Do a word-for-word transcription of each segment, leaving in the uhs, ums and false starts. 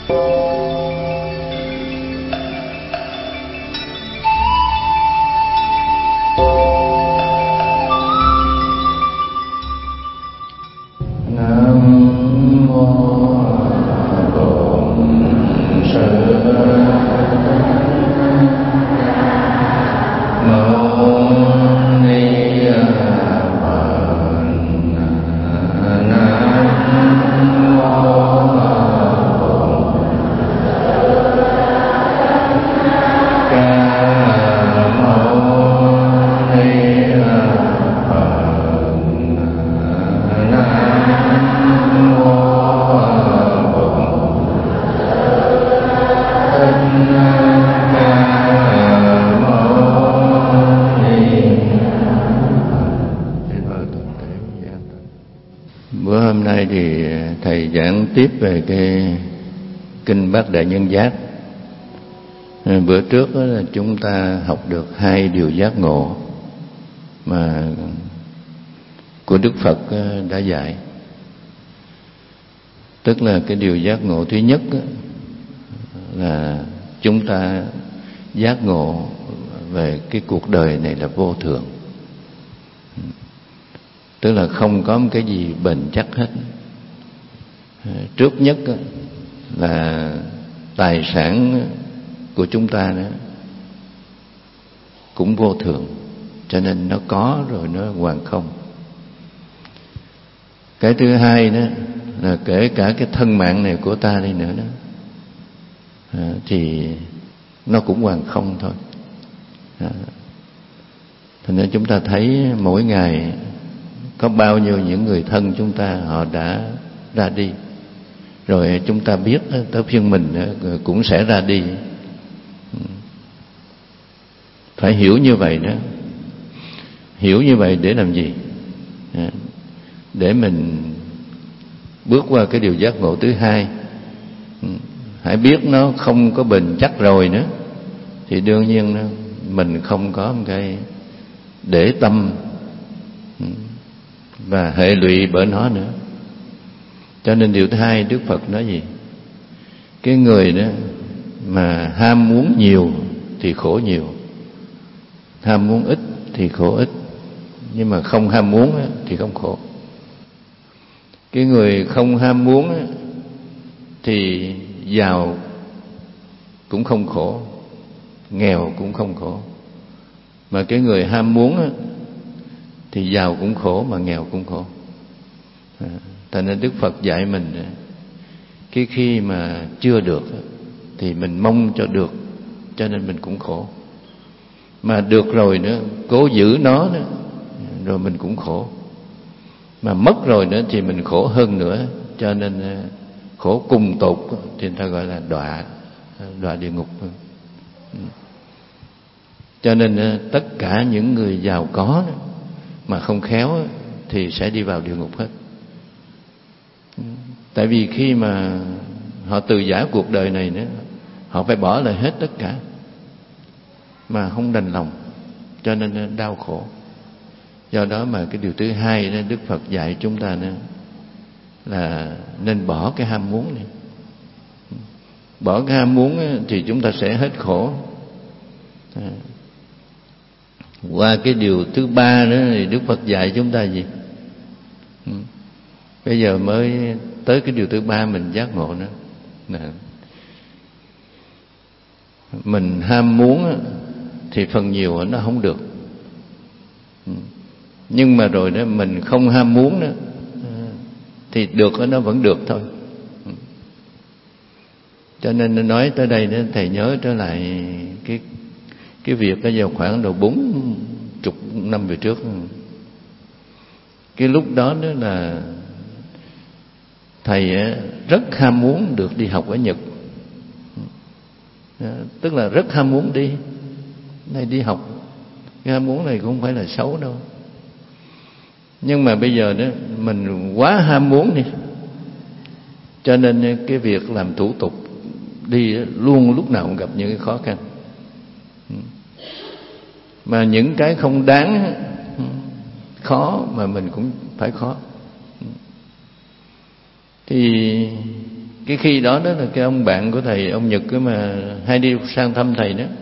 Tiếp về cái kinh Bát Đại Nhân Giác. Bữa trước là chúng ta học được hai điều giác ngộ mà của Đức Phật đã dạy. Tức là cái điều giác ngộ thứ nhất là chúng ta giác ngộ về cái cuộc đời này là vô thường, tức là không có một cái gì bền chắc hết. Trước nhất là tài sản của chúng ta đó cũng vô thường, cho nên nó có rồi nó hoàn không. Cái thứ hai đó là kể cả cái thân mạng này của ta đi nữa đó à, thì nó cũng hoàn không thôi. à, Thành nên chúng ta thấy mỗi ngày có bao nhiêu những người thân chúng ta họ đã ra đi, rồi chúng ta biết tới phiên mình cũng sẽ ra đi. Phải hiểu như vậy đó. Hiểu như vậy để làm gì? Để mình bước qua cái điều giác ngộ thứ hai. Hãy biết nó không có bền chắc rồi nữa thì đương nhiên mình không có một cái để tâm và hệ lụy bởi nó nữa. Cho nên điều thứ hai Đức Phật nói gì? Cái người đó mà ham muốn nhiều thì khổ nhiều, ham muốn ít thì khổ ít, nhưng mà không ham muốn thì không khổ. Cái người không ham muốn thì giàu cũng không khổ, nghèo cũng không khổ. Mà cái người ham muốn thì giàu cũng khổ mà nghèo cũng khổ. Thành nên Đức Phật dạy mình cái khi mà chưa được thì mình mong cho được, cho nên mình cũng khổ. Mà được rồi nữa, cố giữ nó nữa, rồi mình cũng khổ. Mà mất rồi nữa thì mình khổ hơn nữa, cho nên khổ cùng tột thì người ta gọi là đọa, đọa địa ngục. Cho nên tất cả những người giàu có mà không khéo thì sẽ đi vào địa ngục hết. Tại vì khi mà họ từ giã cuộc đời này nữa, họ phải bỏ lại hết tất cả mà không đành lòng, cho nên đau khổ. Do đó mà cái điều thứ hai đó, Đức Phật dạy chúng ta nữa là nên bỏ cái ham muốn này. Bỏ cái ham muốn thì chúng ta sẽ hết khổ. À. Qua cái điều thứ ba nữa thì Đức Phật dạy chúng ta gì? Ừ. Bây giờ mới tới cái điều thứ ba mình giác ngộ nữa. Nè. Mình ham muốn thì phần nhiều nó không được. Nhưng mà rồi đó mình không ham muốn đó thì được nó vẫn được thôi. Cho nên nói tới đây đó, thầy nhớ trở lại cái cái việc đó vào khoảng độ bốn chục năm về trước. Cái lúc đó đó là thầy rất ham muốn được đi học ở Nhật. Tức là rất ham muốn đi này đi học. Cái ham muốn này cũng không phải là xấu đâu. Nhưng mà bây giờ đó mình quá ham muốn đi, cho nên cái việc làm thủ tục đi luôn lúc nào cũng gặp những cái khó khăn. Mà những cái không đáng khó mà mình cũng phải khó. Thì Cái khi đó đó là cái ông bạn của thầy, ông Nhật cái mà hay đi sang thăm thầy đó.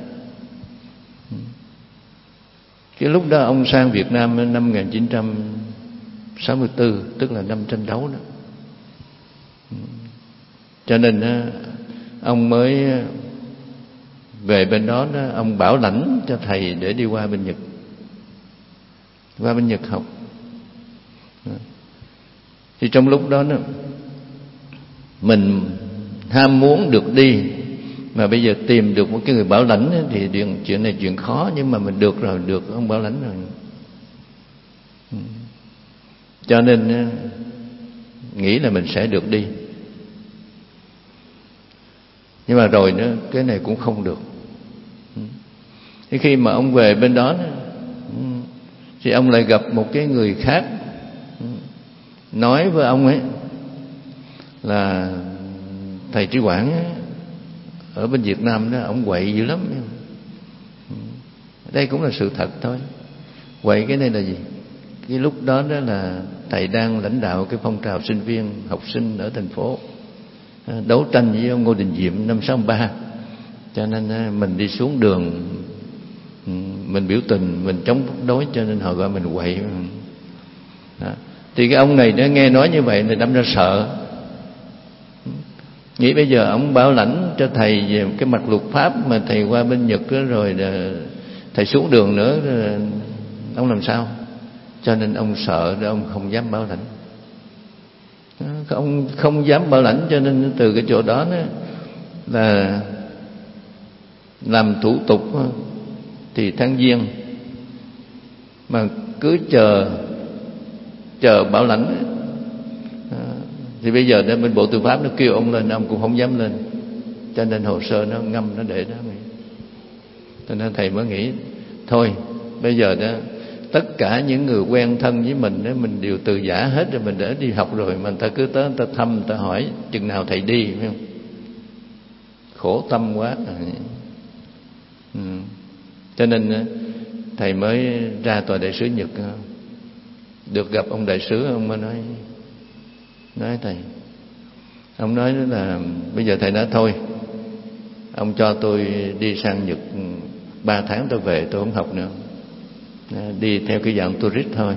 Cái lúc đó ông sang Việt Nam năm một nghìn chín trăm sáu mươi tư, tức là năm tranh đấu đó. Cho nên ông mới về bên đó, đó ông bảo lãnh cho thầy để đi qua bên Nhật, qua bên Nhật học. Thì trong lúc đó, đó mình ham muốn được đi, mà bây giờ tìm được một cái người bảo lãnh thì chuyện này chuyện khó, nhưng mà mình được rồi, được ông bảo lãnh rồi. Cho nên nghĩ là mình sẽ được đi. Nhưng mà rồi nữa, cái này cũng không được. Thì khi mà ông về bên đó, thì ông lại gặp một cái người khác nói với ông ấy là thầy Trí Quảng ở bên Việt Nam đó, ông quậy dữ lắm. Đây cũng là sự thật thôi. Quậy cái này là gì? Cái lúc đó đó là thầy đang lãnh đạo cái phong trào sinh viên, học sinh ở thành phố, đấu tranh với ông Ngô Đình Diệm năm sáu ba. Cho nên mình đi xuống đường, mình biểu tình, mình chống đối, cho nên họ gọi mình quậy. Đó. Thì cái ông này nó nghe nói như vậy thì đâm ra sợ, nghĩ bây giờ ông bảo lãnh cho thầy về cái mặt luật pháp, mà thầy qua bên Nhật đó, rồi thầy xuống đường nữa, ông làm sao? Cho nên ông sợ đó, ông không dám bảo lãnh. Ông không dám bảo lãnh, cho nên từ cái chỗ đó, đó là làm thủ tục thì tháng Giêng, mà cứ chờ chờ bảo lãnh. Thì bây giờ đó bên Bộ Tư pháp nó kêu ông lên, ông cũng không dám lên, cho nên hồ sơ nó ngâm, nó để đó. Cho nên thầy mới nghĩ thôi bây giờ đó tất cả những người quen thân với mình đó, mình đều từ giã hết rồi, mình đã đi học rồi mà người ta cứ tới, người ta thăm, người ta hỏi chừng nào thầy đi, phải không? Khổ tâm quá. Ừ. Cho nên thầy mới ra tòa đại sứ Nhật, được gặp ông đại sứ. Ông mới nói nói thầy, ông nói là bây giờ thầy nói thôi, ông cho tôi đi sang Nhật ba tháng tôi về, tôi không học nữa, đi theo cái dạng tourist thôi.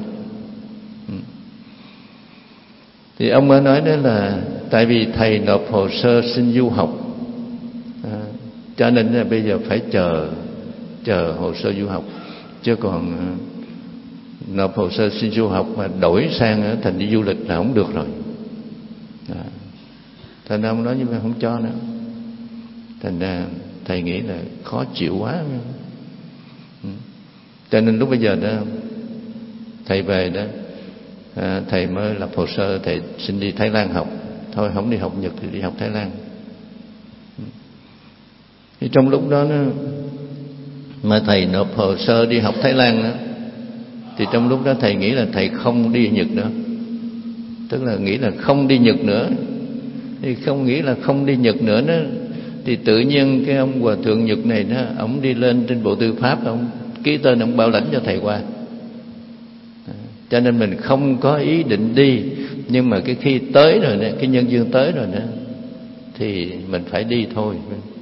Thì ông mới nói đó là tại vì thầy nộp hồ sơ xin du học, à, cho nên là bây giờ phải chờ chờ hồ sơ du học, chứ còn nộp hồ sơ xin du học mà đổi sang thành đi du lịch là không được rồi. À, thành ra ông nói như vậy không cho nữa. Thành ra thầy nghĩ là khó chịu quá. Ừ. Cho nên lúc bây giờ đó thầy về đó, à, thầy mới lập hồ sơ thầy xin đi Thái Lan học. Thôi không đi học Nhật thì đi học Thái Lan. Ừ. Thì trong lúc đó, đó mà thầy nộp hồ sơ đi học Thái Lan đó, thì trong lúc đó thầy nghĩ là thầy không đi Nhật nữa, tức là nghĩ là không đi Nhật nữa. Thì không nghĩ là không đi Nhật nữa đó, thì tự nhiên cái ông hòa thượng Nhật này đó, ông đi lên trên Bộ Tư pháp, ông ký tên, ông bảo lãnh cho thầy qua. Cho nên mình không có ý định đi, nhưng mà cái khi tới rồi đó, cái nhân duyên tới rồi đó, thì mình phải đi thôi.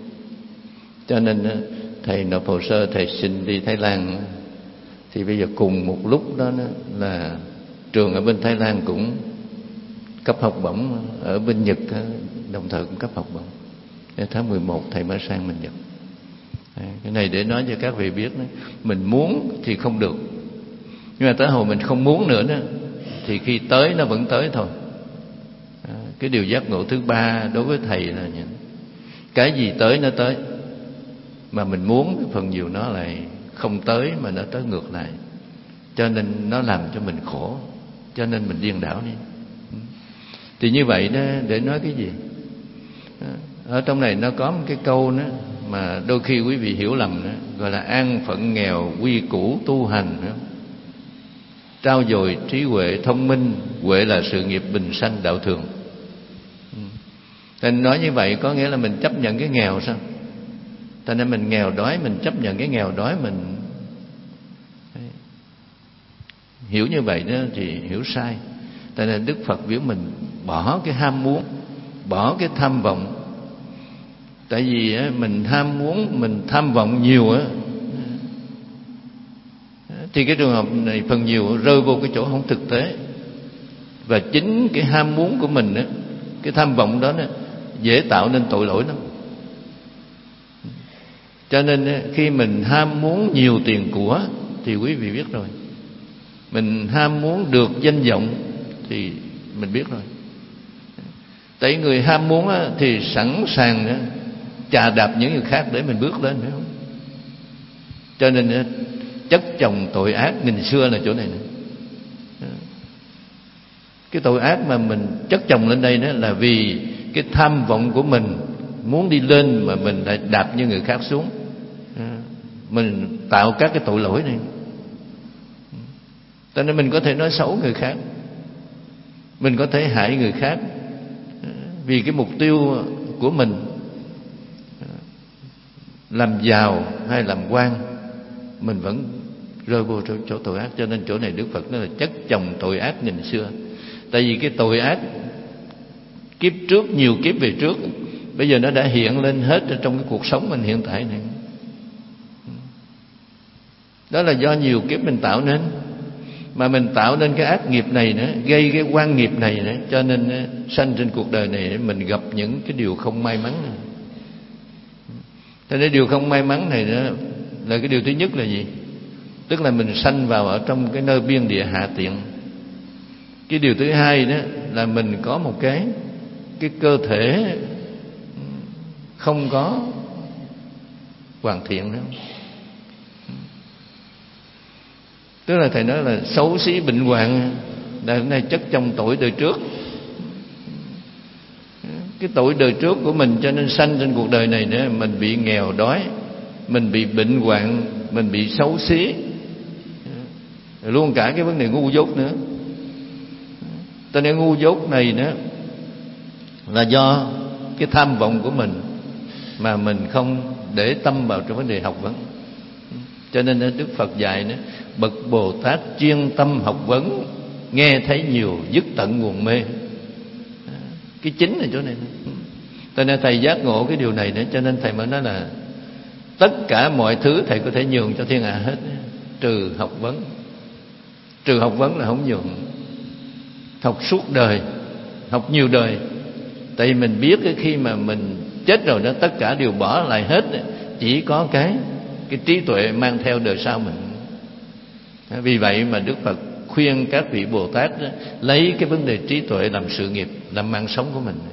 Cho nên thầy nộp hồ sơ thầy xin đi Thái Lan. Thì bây giờ cùng một lúc đó, đó là trường ở bên Thái Lan cũng cấp học bổng, ở bên Nhật đồng thời cũng cấp học bổng. Đến tháng mười một thầy mới sang bên Nhật. Cái này để nói cho các vị biết đó, mình muốn thì không được, nhưng mà tới hồi mình không muốn nữa đó, thì khi tới nó vẫn tới thôi. Cái điều giác ngộ thứ ba đối với thầy là những cái gì tới nó tới, mà mình muốn phần nhiều nó lại không tới, mà nó tới ngược lại, cho nên nó làm cho mình khổ, cho nên mình điên đảo đi. Thì như vậy đó, để nói cái gì? Ở trong này nó có một cái câu đó mà đôi khi quý vị hiểu lầm đó, gọi là an phận nghèo quy củ tu hành đó. Trao dồi trí huệ thông minh, huệ là sự nghiệp bình sanh đạo thường. Nên nói như vậy có nghĩa là mình chấp nhận cái nghèo sao? Cho nên mình nghèo đói, mình chấp nhận cái nghèo đói mình. Hiểu như vậy đó thì hiểu sai. Cho nên Đức Phật biểu mình bỏ cái ham muốn, bỏ cái tham vọng. Tại vì mình ham muốn, mình tham vọng nhiều á, thì cái trường hợp này phần nhiều rơi vô cái chỗ không thực tế. Và chính cái ham muốn của mình á, cái tham vọng đó, đó dễ tạo nên tội lỗi lắm. Cho nên khi mình ham muốn nhiều tiền của thì quý vị biết rồi, mình ham muốn được danh vọng thì mình biết rồi. Tại người ham muốn á, thì sẵn sàng á, chà đạp những người khác để mình bước lên, phải không? Cho nên á, chất chồng tội ác nghìn xưa là chỗ này nè. Cái tội ác mà mình chất chồng lên đây đó là vì cái tham vọng của mình muốn đi lên mà mình lại đạp như người khác xuống. Mình tạo các cái tội lỗi này. Cho nên mình có thể nói xấu người khác, mình có thể hại người khác vì cái mục tiêu của mình, làm giàu hay làm quan, mình vẫn rơi vô chỗ tội ác. Cho nên chỗ này Đức Phật nói là chất chồng tội ác nghìn xưa. Tại vì cái tội ác kiếp trước, nhiều kiếp về trước, bây giờ nó đã hiện lên hết trong cái cuộc sống mình hiện tại này. Đó là do nhiều kiếp mình tạo nên. Mà mình tạo nên cái ác nghiệp này nữa, gây cái oan nghiệp này nữa, cho nên sanh trên cuộc đời này mình gặp những cái điều không may mắn này. Cho nên điều không may mắn này nữa là cái điều thứ nhất là gì? Tức là mình sanh vào ở trong cái nơi biên địa hạ tiện. Cái điều thứ hai đó là mình có một cái cái cơ thể không có hoàn thiện nữa. Tức là thầy nói là xấu xí bệnh hoạn là này chất trong tội đời trước. Cái tội đời trước của mình cho nên sanh trên cuộc đời này nữa, mình bị nghèo đói, mình bị bệnh hoạn, mình bị xấu xí, luôn cả cái vấn đề ngu dốt nữa. Cho nên ngu dốt này nữa là do cái tham vọng của mình mà mình không để tâm vào trong vấn đề học vấn. Cho nên Đức Phật dạy nữa, bậc Bồ Tát chuyên tâm học vấn, nghe thấy nhiều, dứt tận nguồn mê. Cái chính là chỗ này. Cho nên thầy giác ngộ cái điều này nữa, cho nên thầy mới nói là tất cả mọi thứ thầy có thể nhường cho thiên hạ hết, trừ học vấn. Trừ học vấn là không nhường. Học suốt đời, học nhiều đời. Tại vì mình biết cái khi mà mình chết rồi đó, tất cả đều bỏ lại hết, chỉ có cái cái trí tuệ mang theo đời sau mình. Vì vậy mà Đức Phật khuyên các vị Bồ Tát đó, lấy cái vấn đề trí tuệ làm sự nghiệp, làm mạng sống của mình.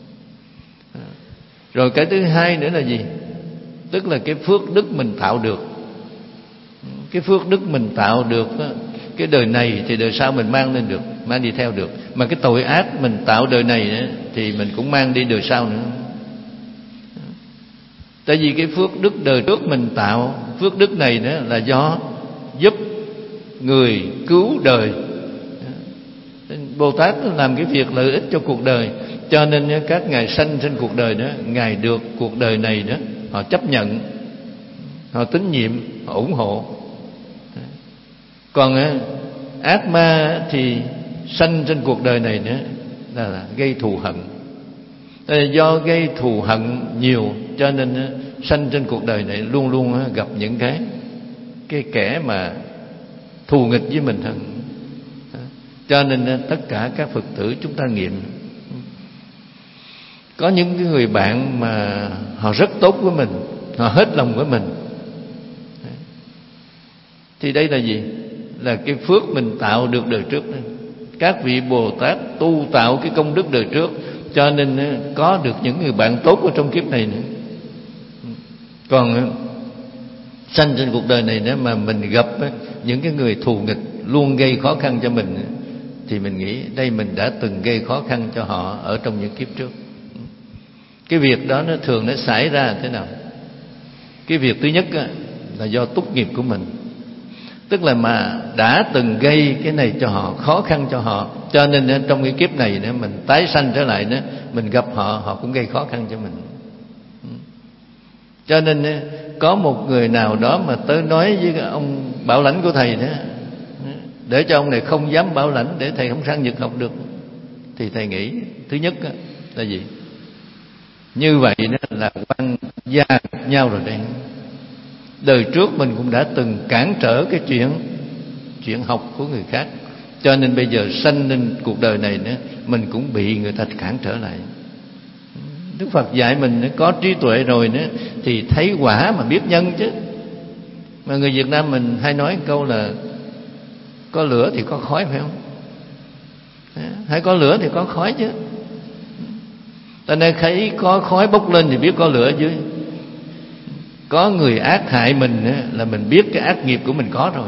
Rồi cái thứ hai nữa là gì? Tức là cái phước đức mình tạo được. Cái phước đức mình tạo được đó, cái đời này thì đời sau mình mang lên được, mang đi theo được. Mà cái tội ác mình tạo đời này đó, thì mình cũng mang đi đời sau nữa. Tại vì cái phước đức đời trước mình tạo, phước đức này nữa là do giúp người cứu đời. Bồ Tát làm cái việc lợi ích cho cuộc đời, cho nên các ngài sanh trên cuộc đời đó, ngài được cuộc đời này đó họ chấp nhận, họ tín nhiệm, họ ủng hộ. Còn ác ma thì sanh trên cuộc đời này nữa là gây thù hận. Do gây thù hận nhiều cho nên sanh trên cuộc đời này luôn luôn gặp những cái cái kẻ mà thù nghịch với mình hơn. Cho nên tất cả các Phật tử chúng ta nghiệm, có những cái người bạn mà họ rất tốt với mình, họ hết lòng với mình, thì đây là gì? Là cái phước mình tạo được đời trước đó. Các vị Bồ Tát tu tạo cái công đức đời trước, cho nên có được những người bạn tốt ở trong kiếp này nữa. Còn sanh trên cuộc đời này nếu mà mình gặp những cái người thù nghịch luôn gây khó khăn cho mình, thì mình nghĩ đây mình đã từng gây khó khăn cho họ ở trong những kiếp trước. Cái việc đó nó thường nó xảy ra thế nào? Cái việc thứ nhất là do túc nghiệp của mình. Tức là mà đã từng gây cái này cho họ, khó khăn cho họ, cho nên trong cái kiếp này nữa mình tái sanh trở lại nữa, mình gặp họ, họ cũng gây khó khăn cho mình. Cho nên có một người nào đó mà tới nói với ông bảo lãnh của thầy đó, để cho ông này không dám bảo lãnh, để thầy không sang Nhật học được, thì thầy nghĩ thứ nhất là gì? Như vậy đó là quan gia nhau rồi đây. Đời trước mình cũng đã từng cản trở cái chuyện chuyện học của người khác, cho nên bây giờ sanh lên cuộc đời này nữa mình cũng bị người ta cản trở lại. Đức Phật dạy mình có trí tuệ rồi nữa thì thấy quả mà biết nhân chứ. Mà người Việt Nam mình hay nói câu là có lửa thì có khói, phải không? Hay có lửa thì có khói chứ. Ta nên thấy có khói bốc lên thì biết có lửa dưới. Có người ác hại mình là mình biết cái ác nghiệp của mình có rồi.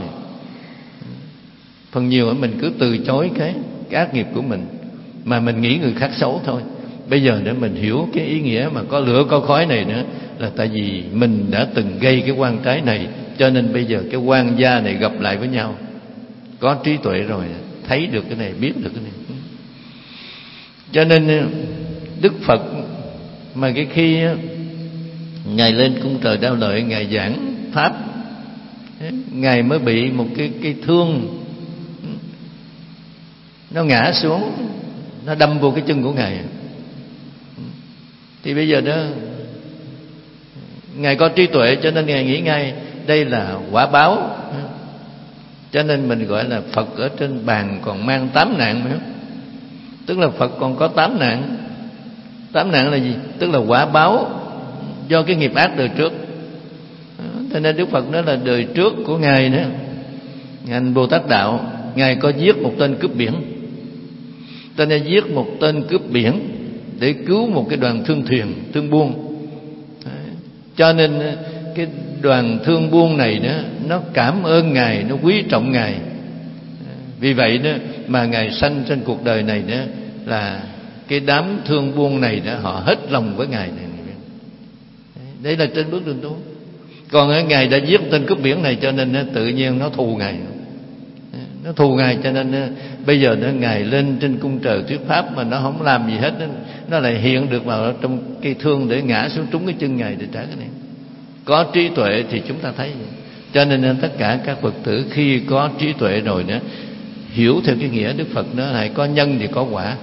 Phần nhiều mình cứ từ chối cái, cái ác nghiệp của mình, mà mình nghĩ người khác xấu thôi. Bây giờ để mình hiểu cái ý nghĩa mà có lửa có khói này nữa, là tại vì mình đã từng gây cái oan trái này, cho nên bây giờ cái oan gia này gặp lại với nhau. Có trí tuệ rồi, thấy được cái này, biết được cái này. Cho nên Đức Phật mà cái khi Ngài lên cung trời Đao Lợi, Ngài giảng pháp, Ngài mới bị một cái, cái thương nó ngã xuống, nó đâm vô cái chân của Ngài. Thì bây giờ đó Ngài có trí tuệ, cho nên Ngài nghĩ ngay đây là quả báo. Cho nên mình gọi là Phật ở trên bàn còn mang tám nạn nữa. Tức là Phật còn có tám nạn. Tám nạn là gì? Tức là quả báo do cái nghiệp ác đời trước. Cho nên Đức Phật nói là đời trước của Ngài nữa, Ngài Bồ Tát Đạo, Ngài có giết một tên cướp biển. Cho nên giết một tên cướp biển để cứu một cái đoàn thương thuyền, thương buôn. Cho nên cái đoàn thương buôn này đó, nó cảm ơn Ngài, nó quý trọng Ngài. Vì vậy đó mà Ngài sanh trên cuộc đời này đó, là cái đám thương buôn này đó, họ hết lòng với Ngài này. Đấy là trên bước đường tu. Còn Ngài đã giết tên cướp biển này, cho nên nó tự nhiên nó thù Ngài, nó thù Ngài. Cho nên bây giờ nó Ngài lên trên cung trời thuyết pháp mà nó không làm gì hết, nó lại hiện được vào trong cây thương để ngã xuống trúng cái chân Ngài để trả cái này. Có trí tuệ thì chúng ta thấy. Cho nên tất cả các Phật tử khi có trí tuệ rồi nữa, hiểu theo cái nghĩa Đức Phật đó là có nhân thì có quả,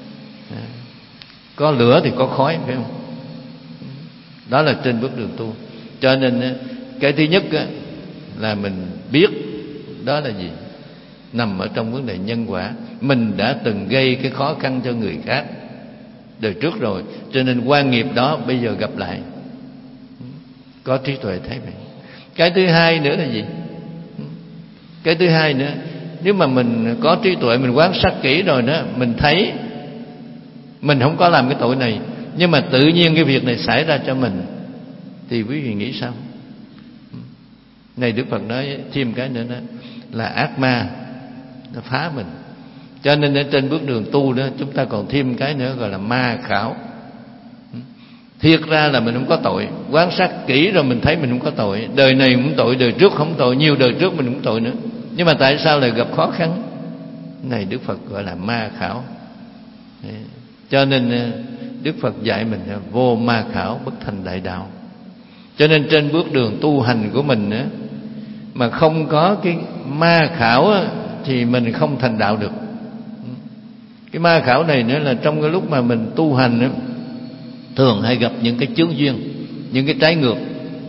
có lửa thì có khói, phải không? Đó là trên bước đường tu. Cho nên cái thứ nhất là mình biết đó là gì, nằm ở trong vấn đề nhân quả. Mình đã từng gây cái khó khăn cho người khác đời trước rồi, cho nên quan nghiệp đó bây giờ gặp lại. Có trí tuệ thấy vậy. Cái thứ hai nữa là gì? Cái thứ hai nữa, nếu mà mình có trí tuệ, mình quan sát kỹ rồi đó, mình thấy mình không có làm cái tội này, nhưng mà tự nhiên cái việc này xảy ra cho mình, thì quý vị nghĩ sao? Này Đức Phật nói thêm cái nữa đó, là ác ma nó phá mình. Cho nên ở trên bước đường tu đó, chúng ta còn thêm cái nữa gọi là ma khảo. Thiệt ra là mình không có tội, quan sát kỹ rồi mình thấy mình không có tội. Đời này cũng tội, đời trước không tội, nhiều đời trước mình cũng tội nữa. Nhưng mà tại sao lại gặp khó khăn? Này Đức Phật gọi là ma khảo. Cho nên Đức Phật dạy mình vô ma khảo bất thành đại đạo. Cho nên trên bước đường tu hành của mình á, mà không có cái ma khảo á, thì mình không thành đạo được. Cái ma khảo này nữa là trong cái lúc mà mình tu hành á, thường hay gặp những cái chướng duyên, những cái trái ngược.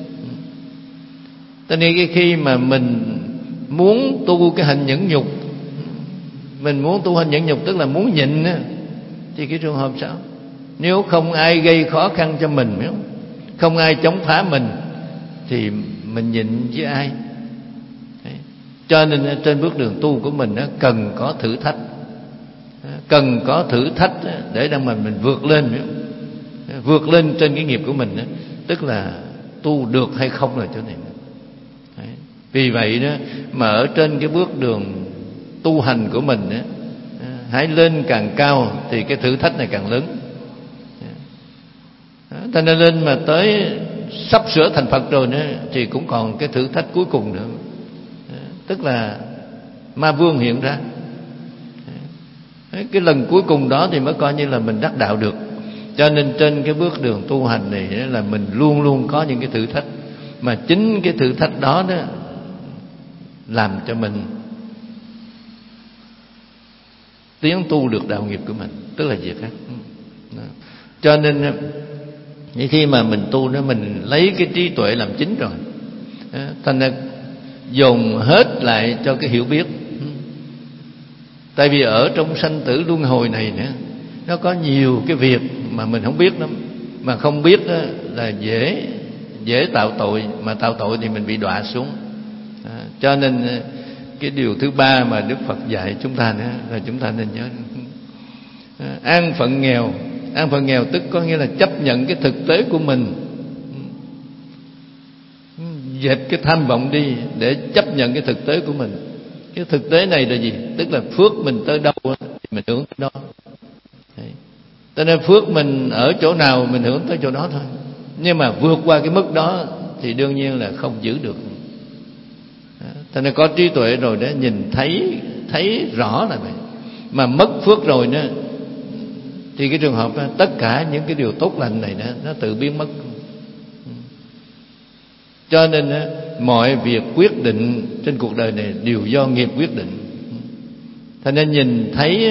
Cho nên cái khi mà mình muốn tu cái hành nhẫn nhục, mình muốn tu hành nhẫn nhục tức là muốn nhịn á, thì cái trường hợp sao? Nếu không ai gây khó khăn cho mình, không, không ai chống phá mình, thì mình nhịn với ai? Đấy. Cho nên trên bước đường tu của mình á, cần có thử thách, cần có thử thách để để mà mình vượt lên, vượt lên trên cái nghiệp của mình đó, tức là tu được hay không là chỗ này. Đấy. Vì vậy đó mà ở trên cái bước đường tu hành của mình đó, hãy lên càng cao thì cái thử thách này càng lớn. Ta nên lên mà tới sắp sửa thành Phật rồi nữa, thì cũng còn cái thử thách cuối cùng nữa, tức là ma vương hiện ra. Cái lần cuối cùng đó thì mới coi như là mình đắc đạo được. Cho nên trên cái bước đường tu hành này là mình luôn luôn có những cái thử thách, mà chính cái thử thách đó đó làm cho mình tiến tu được đạo nghiệp của mình, tức là việc khác. Cho nên Như khi mà mình tu đó, mình lấy cái trí tuệ làm chính rồi, thành ra dồn hết lại cho cái hiểu biết. Tại vì ở trong sanh tử luân hồi này nữa, nó có nhiều cái việc mà mình không biết lắm. Mà không biết đó là dễ dễ tạo tội, mà tạo tội thì mình bị đọa xuống. À, cho nên cái điều thứ ba mà Đức Phật dạy chúng ta nữa là chúng ta nên nhớ, à, an phận nghèo. An phận nghèo tức có nghĩa là chấp nhận cái thực tế của mình, dẹp cái tham vọng đi để chấp nhận cái thực tế của mình. Cái thực tế này là gì? Tức là phước mình tới đâu thì mình hưởng tới đó. Cho nên phước mình ở chỗ nào mình hưởng tới chỗ đó thôi. Nhưng mà vượt qua cái mức đó thì đương nhiên là không giữ được. Cho nên có trí tuệ rồi đó, nhìn thấy thấy rõ là vậy. Mà mất phước rồi đó thì cái trường hợp đó, tất cả những cái điều tốt lành này đó, nó tự biến mất. Cho nên đó, mọi việc quyết định trên cuộc đời này đều do nghiệp quyết định. Cho nên nhìn thấy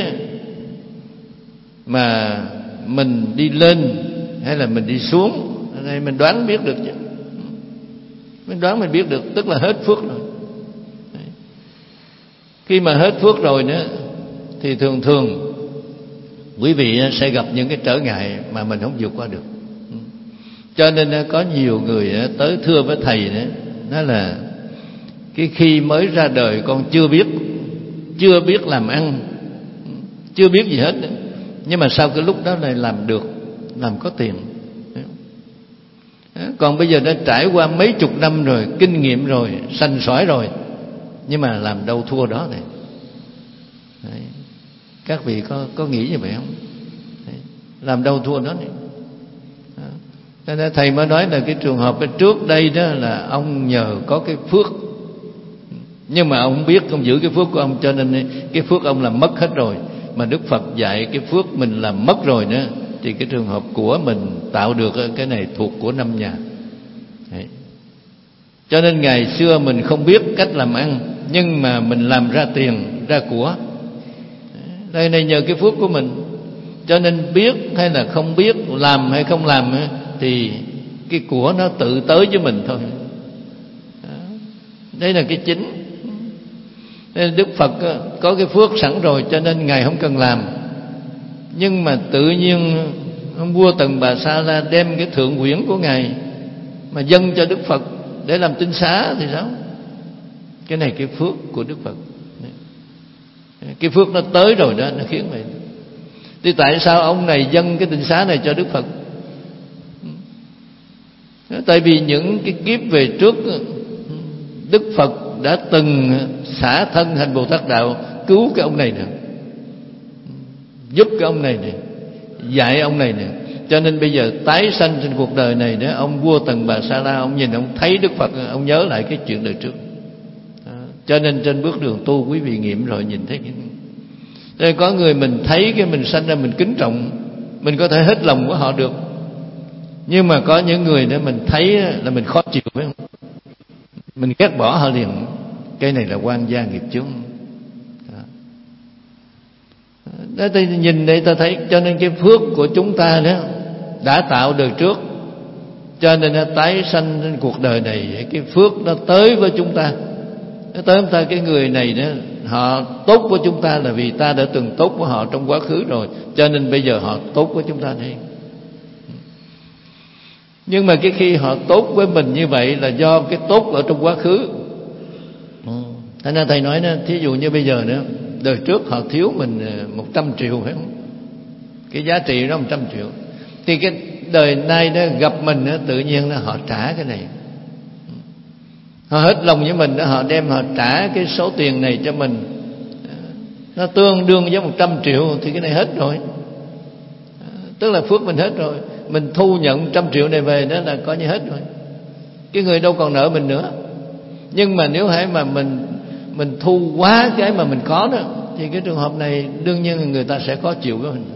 mà mình đi lên hay là mình đi xuống này mình đoán biết được chứ. Mình đoán mình biết được, tức là hết phước rồi. Đấy. Khi mà hết phước rồi nữa thì thường thường quý vị sẽ gặp những cái trở ngại mà mình không vượt qua được. Cho nên có nhiều người tới thưa với thầy đó, nói là cái khi mới ra đời con chưa biết, chưa biết làm ăn, chưa biết gì hết. Nhưng mà sau cái lúc đó này làm được, làm có tiền. Còn bây giờ đã trải qua mấy chục năm rồi, kinh nghiệm rồi, sành sỏi rồi, nhưng mà làm đâu thua đó này. Đấy. Các vị có có nghĩ như vậy không? Đấy. Làm đâu thua đó này. Cho nên thầy mới nói là cái trường hợp trước đây đó là ông nhờ có cái phước, nhưng mà ông không biết, không giữ cái phước của ông, cho nên cái phước ông làm mất hết rồi. Mà Đức Phật dạy cái phước mình làm mất rồi nữa thì cái trường hợp của mình tạo được cái này thuộc của năm nhà. Đấy. Cho nên ngày xưa mình không biết cách làm ăn, nhưng mà mình làm ra tiền, ra của. Đây này nhờ cái phước của mình. Cho nên biết hay là không biết, làm hay không làm thì cái của nó tự tới với mình thôi. Đây là cái chính. Nên Đức Phật có cái phước sẵn rồi, cho nên Ngài không cần làm. Nhưng mà tự nhiên ông vua Tần Bà Sa La đem cái thượng quyển của Ngài mà dâng cho Đức Phật để làm tinh xá thì sao? Cái này cái phước của Đức Phật. Cái phước nó tới rồi đó, nó khiến vậy. Thì tại sao ông này dâng cái tinh xá này cho Đức Phật? Tại vì những cái kiếp về trước Đức Phật đã từng xả thân thành Bồ Tát Đạo, cứu cái ông này nè, giúp cái ông này nè, dạy ông này nè. Cho nên bây giờ tái sanh trên cuộc đời này đó, ông vua Tần Bà Sa La, ông nhìn ông thấy Đức Phật, ông nhớ lại cái chuyện đời trước. Đó. Cho nên trên bước đường tu quý vị nghiệm rồi, nhìn thấy những... Đây có người mình thấy cái mình sanh ra mình kính trọng, mình có thể hết lòng của họ được. Nhưng mà có những người đó mình thấy là mình khó chịu, phải không? Mình ghét bỏ họ liền. Cái này là oan gia nghiệp chướng. Đó, ta nhìn đây ta thấy. Cho nên cái phước của chúng ta đó đã tạo đời trước, cho nên nó tái sanh trên cuộc đời này. Cái phước nó tới với chúng ta, nó tới chúng ta. Cái người này đó, họ tốt với chúng ta là vì ta đã từng tốt với họ trong quá khứ rồi, cho nên bây giờ họ tốt với chúng ta đây. Nhưng mà cái khi họ tốt với mình như vậy là do cái tốt ở trong quá khứ. Thế nên thầy nói đó, thí dụ như bây giờ nữa, đời trước họ thiếu mình một trăm triệu, phải không? Cái giá trị đó một trăm triệu. Thì cái đời nay đó gặp mình đó, tự nhiên đó, họ trả cái này. Họ hết lòng với mình đó, họ đem họ trả cái số tiền này cho mình. Nó tương đương với một trăm triệu thì cái này hết rồi. Tức là phước mình hết rồi. Mình thu nhận một trăm triệu này về đó là coi như hết rồi. Cái người đâu còn nợ mình nữa. Nhưng mà nếu hãy mà mình mình thu quá cái mà mình có đó, thì cái trường hợp này đương nhiên người ta sẽ khó chịu với mình.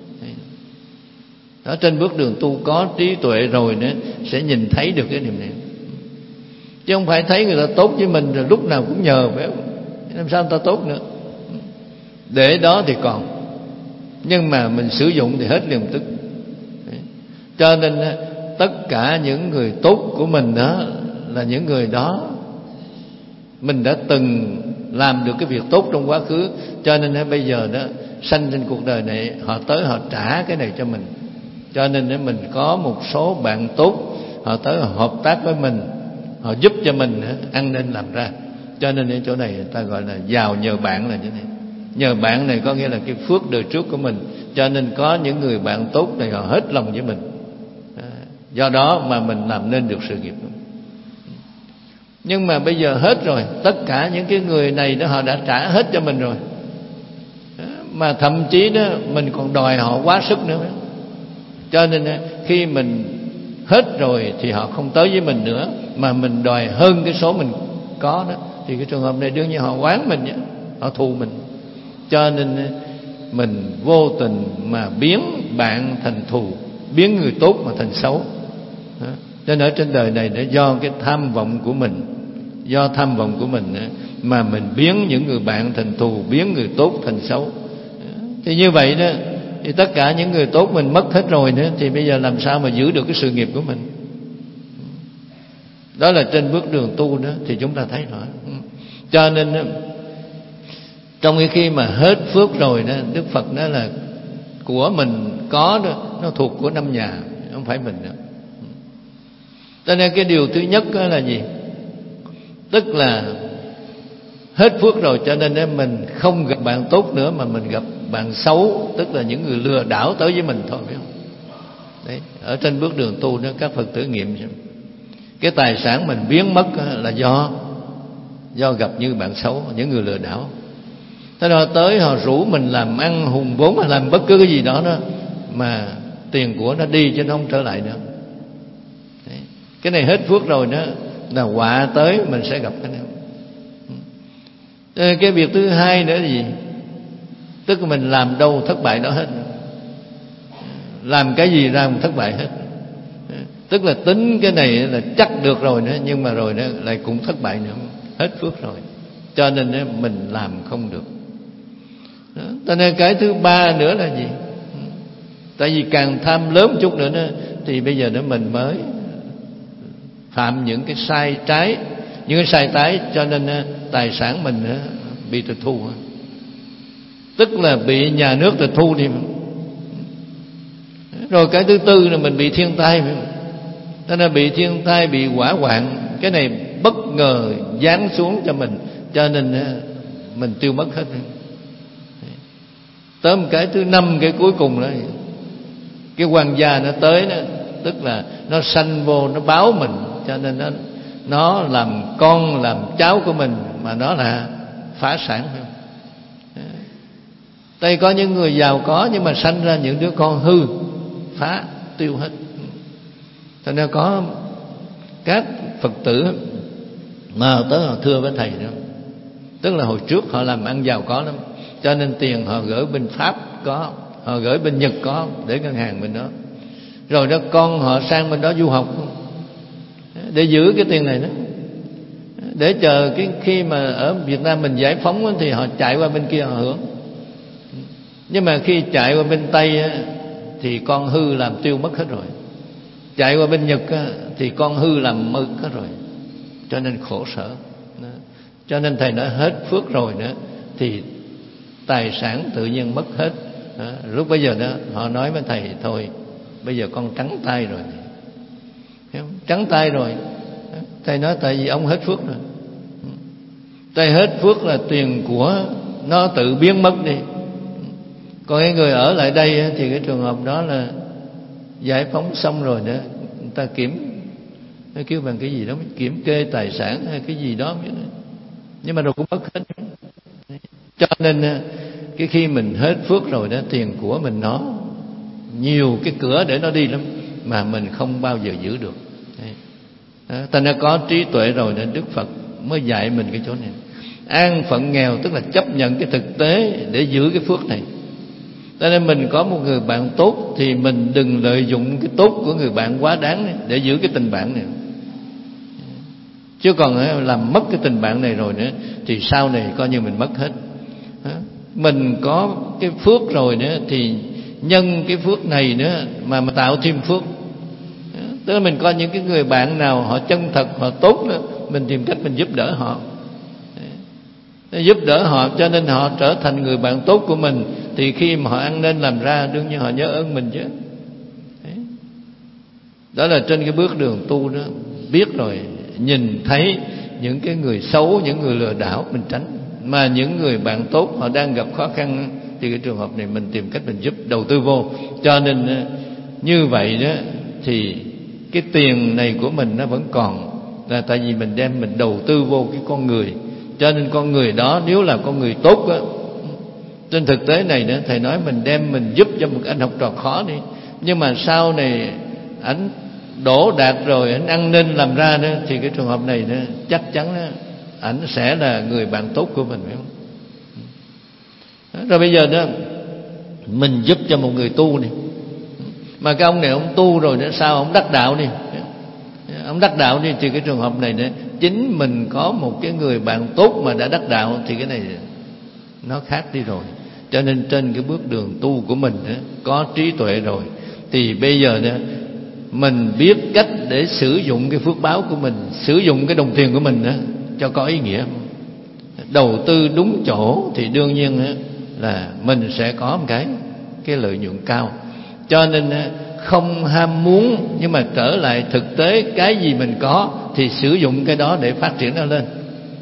Ở trên bước đường tu có trí tuệ rồi nữa, sẽ nhìn thấy được cái điểm này. Chứ không phải thấy người ta tốt với mình rồi lúc nào cũng nhờ, phải không? Làm sao người ta tốt nữa. Để đó thì còn, nhưng mà mình sử dụng thì hết liền tức. Cho nên tất cả những người tốt của mình đó là những người đó mình đã từng làm được cái việc tốt trong quá khứ, cho nên bây giờ đó sanh trên cuộc đời này họ tới họ trả cái này cho mình. Cho nên mình có một số bạn tốt, họ tới họ hợp tác với mình, họ giúp cho mình ăn nên làm ra. Cho nên ở chỗ này người ta gọi là giàu nhờ bạn là như thế này. Nhờ bạn này có nghĩa là cái phước đời trước của mình, cho nên có những người bạn tốt này họ hết lòng với mình. Do đó mà mình làm nên được sự nghiệp. Nhưng mà bây giờ hết rồi, tất cả những cái người này đó họ đã trả hết cho mình rồi, mà thậm chí đó mình còn đòi họ quá sức nữa. Cho nên khi mình hết rồi thì họ không tới với mình nữa, mà mình đòi hơn cái số mình có đó, thì cái trường hợp này đương nhiên họ oán mình, họ thù mình. Cho nên mình vô tình mà biến bạn thành thù, biến người tốt mà thành xấu. Cho nên ở trên đời này để do cái tham vọng của mình, do tham vọng của mình mà mình biến những người bạn thành thù, biến người tốt thành xấu. Thì như vậy đó, thì tất cả những người tốt mình mất hết rồi nữa, thì bây giờ làm sao mà giữ được cái sự nghiệp của mình? Đó là trên bước đường tu đó thì chúng ta thấy rõ. Cho nên trong cái khi mà hết phước rồi đó, Đức Phật nói là của mình có đó, nó thuộc của năm nhà, không phải mình nữa. Cho nên cái điều thứ nhất đó là gì? Tức là hết phước rồi, cho nên mình không gặp bạn tốt nữa, mà mình gặp bạn xấu, tức là những người lừa đảo tới với mình thôi, phải không? Đấy, ở trên bước đường tu đó các Phật tử nghiệm xem. Cái tài sản mình biến mất là do do gặp như bạn xấu, những người lừa đảo. Thế đó tới họ rủ mình làm ăn hùng vốn, hay làm bất cứ cái gì đó đó, mà tiền của nó đi chứ nó không trở lại nữa. Đấy, cái này hết phước rồi đó, là họa tới mình sẽ gặp cái này. Cái việc thứ hai nữa là gì? Tức là mình làm đâu thất bại đó hết, làm cái gì ra cũng thất bại hết. Tức là tính cái này là chắc được rồi nữa, nhưng mà rồi nữa lại cũng thất bại nữa, hết phước rồi. Cho nên mình làm không được. Cho nên cái thứ ba nữa là gì? Tại vì càng tham lớn chút nữa, nữa thì bây giờ nữa mình mới phạm những cái sai trái, những cái sai trái, cho nên tài sản mình bị tịch thu. Tức là bị nhà nước tịch thu thì. Rồi cái thứ tư là mình bị thiên tai. Cho nên bị thiên tai, bị hỏa hoạn, cái này bất ngờ giáng xuống cho mình, cho nên mình tiêu mất hết. Tới một cái thứ năm, cái cuối cùng đó, cái quan gia nó tới đó, tức là nó sanh vô, nó báo mình, cho nên nó nó làm con làm cháu của mình, mà nó là phá sản, phải không? Đây có những người giàu có nhưng mà sanh ra những đứa con hư, phá tiêu hết. Cho nên có các Phật tử mà tới họ thưa với thầy đó, tức là hồi trước họ làm ăn giàu có lắm, cho nên tiền họ gửi bên Pháp có, họ gửi bên Nhật có, để ngân hàng bên đó. Rồi đó con họ sang bên đó du học để giữ cái tiền này đó, để chờ cái khi mà ở Việt Nam mình giải phóng thì họ chạy qua bên kia họ hưởng. Nhưng mà khi chạy qua bên Tây thì con hư làm tiêu mất hết rồi, chạy qua bên Nhật thì con hư làm mất hết rồi, cho nên khổ sở. Cho nên thầy nói hết phước rồi nữa thì tài sản tự nhiên mất hết. Lúc bây giờ đó họ nói với thầy thôi, bây giờ con trắng tay rồi, trắng tay rồi. Thầy nói tại vì ông hết phước rồi. Thầy hết phước là tiền của nó tự biến mất đi. Còn cái người ở lại đây thì cái trường hợp đó là giải phóng xong rồi nữa, người ta kiểm, nó kêu bằng cái gì đó, kiểm kê tài sản hay cái gì đó, nhưng mà rồi cũng mất hết. Cho nên cái khi mình hết phước rồi đó, tiền của mình nó nhiều cái cửa để nó đi lắm, mà mình không bao giờ giữ được. Ta đã có trí tuệ rồi nên Đức Phật mới dạy mình cái chỗ này. An phận nghèo tức là chấp nhận cái thực tế để giữ cái phước này. Cho nên mình có một người bạn tốt thì mình đừng lợi dụng cái tốt của người bạn quá đáng để giữ cái tình bạn này. Chứ còn làm mất cái tình bạn này rồi nữa thì sau này coi như mình mất hết. Mình có cái phước rồi nữa thì nhân cái phước này nữa mà, mà tạo thêm phước. Tức là mình coi những cái người bạn nào họ chân thật, họ tốt đó, mình tìm cách mình giúp đỡ họ, giúp đỡ họ cho nên họ trở thành người bạn tốt của mình. Thì khi mà họ ăn nên làm ra, đương nhiên họ nhớ ơn mình chứ. Đó là trên cái bước đường tu đó, biết rồi, nhìn thấy những cái người xấu, những người lừa đảo mình tránh, mà những người bạn tốt họ đang gặp khó khăn thì cái trường hợp này mình tìm cách mình giúp, đầu tư vô. Cho nên như vậy đó thì cái tiền này của mình nó vẫn còn, là tại vì mình đem mình đầu tư vô cái con người. Cho nên con người đó nếu là con người tốt á, trên thực tế này nữa, thầy nói mình đem mình giúp cho một anh học trò khó đi, nhưng mà sau này ảnh đỗ đạt rồi, ảnh ăn nên làm ra đó, thì cái trường hợp này đó, chắc chắn đó, ảnh sẽ là người bạn tốt của mình, phải không? Rồi bây giờ đó mình giúp cho một người tu đi, mà cái ông này ông tu rồi đó, sao ông đắc đạo đi, ông đắc đạo đi, thì cái trường hợp này đó, chính mình có một cái người bạn tốt mà đã đắc đạo, thì cái này nó khác đi rồi. Cho nên trên cái bước đường tu của mình đó, có trí tuệ rồi, thì bây giờ đó mình biết cách để sử dụng cái phước báo của mình, sử dụng cái đồng tiền của mình đó cho có ý nghĩa, đầu tư đúng chỗ, thì đương nhiên đó là mình sẽ có một cái cái lợi nhuận cao. Cho nên không ham muốn, nhưng mà trở lại thực tế cái gì mình có thì sử dụng cái đó để phát triển nó lên,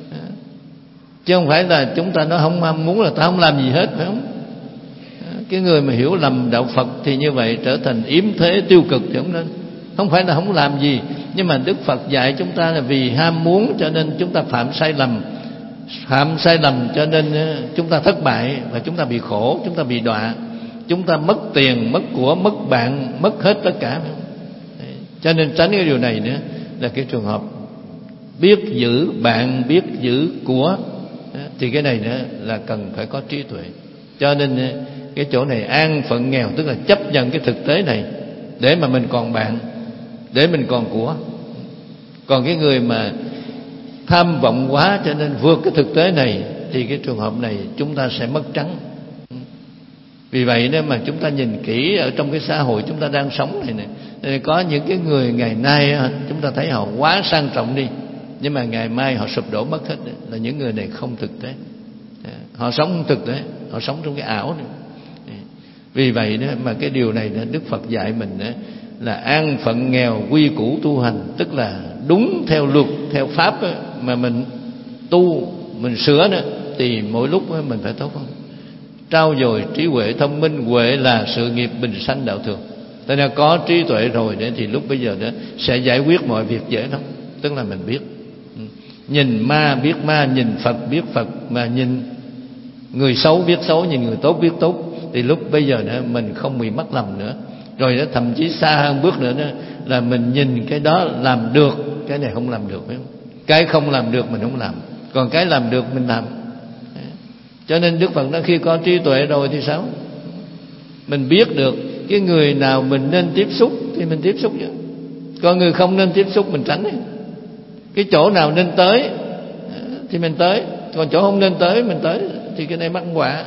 chứ không phải là chúng ta nói không ham muốn là ta không làm gì hết, phải không? Cái người mà hiểu lầm đạo Phật thì như vậy trở thành yếm thế tiêu cực thì không nên. Không phải là không làm gì, nhưng mà Đức Phật dạy chúng ta là vì ham muốn cho nên chúng ta phạm sai lầm, phạm sai lầm cho nên chúng ta thất bại và chúng ta bị khổ, chúng ta bị đọa, chúng ta mất tiền, mất của, mất bạn, mất hết tất cả. Cho nên tránh cái điều này nữa là cái trường hợp biết giữ bạn, biết giữ của, thì cái này nữa là cần phải có trí tuệ. Cho nên cái chỗ này an phận nghèo, tức là chấp nhận cái thực tế này để mà mình còn bạn, để mình còn của. Còn cái người mà tham vọng quá cho nên vượt cái thực tế này, thì cái trường hợp này chúng ta sẽ mất trắng. Vì vậy nếu mà chúng ta nhìn kỹ ở trong cái xã hội chúng ta đang sống này này, có những cái người ngày nay chúng ta thấy họ quá sang trọng đi, nhưng mà ngày mai họ sụp đổ mất hết, là những người này không thực tế. Họ sống không thực tế, họ sống trong cái ảo này. Vì vậy đó mà cái điều này đó, Đức Phật dạy mình đó, là an phận nghèo quy củ tu hành, tức là đúng theo luật, theo pháp đó, mà mình tu, mình sửa đó, thì mỗi lúc đó mình phải tốt hơn. Trau dồi trí huệ thông minh, huệ là sự nghiệp bình sanh đạo thường. Thế nên có trí tuệ rồi đấy, thì lúc bây giờ đó sẽ giải quyết mọi việc dễ lắm. Tức là mình biết nhìn ma biết ma, nhìn Phật biết Phật, mà nhìn người xấu biết xấu, nhìn người tốt biết tốt, thì lúc bây giờ đó mình không bị mắc lầm nữa. Rồi đó thậm chí xa hơn bước nữa đó là mình nhìn cái đó làm được, cái này không làm được, phải không? Cái không làm được mình không làm, còn cái làm được mình làm. Cho nên Đức Phật nói khi có trí tuệ rồi thì sao? Mình biết được cái người nào mình nên tiếp xúc thì mình tiếp xúc chứ, còn người không nên tiếp xúc mình tránh. Cái chỗ nào nên tới thì mình tới, còn chỗ không nên tới mình tới, thì cái này mắc quả.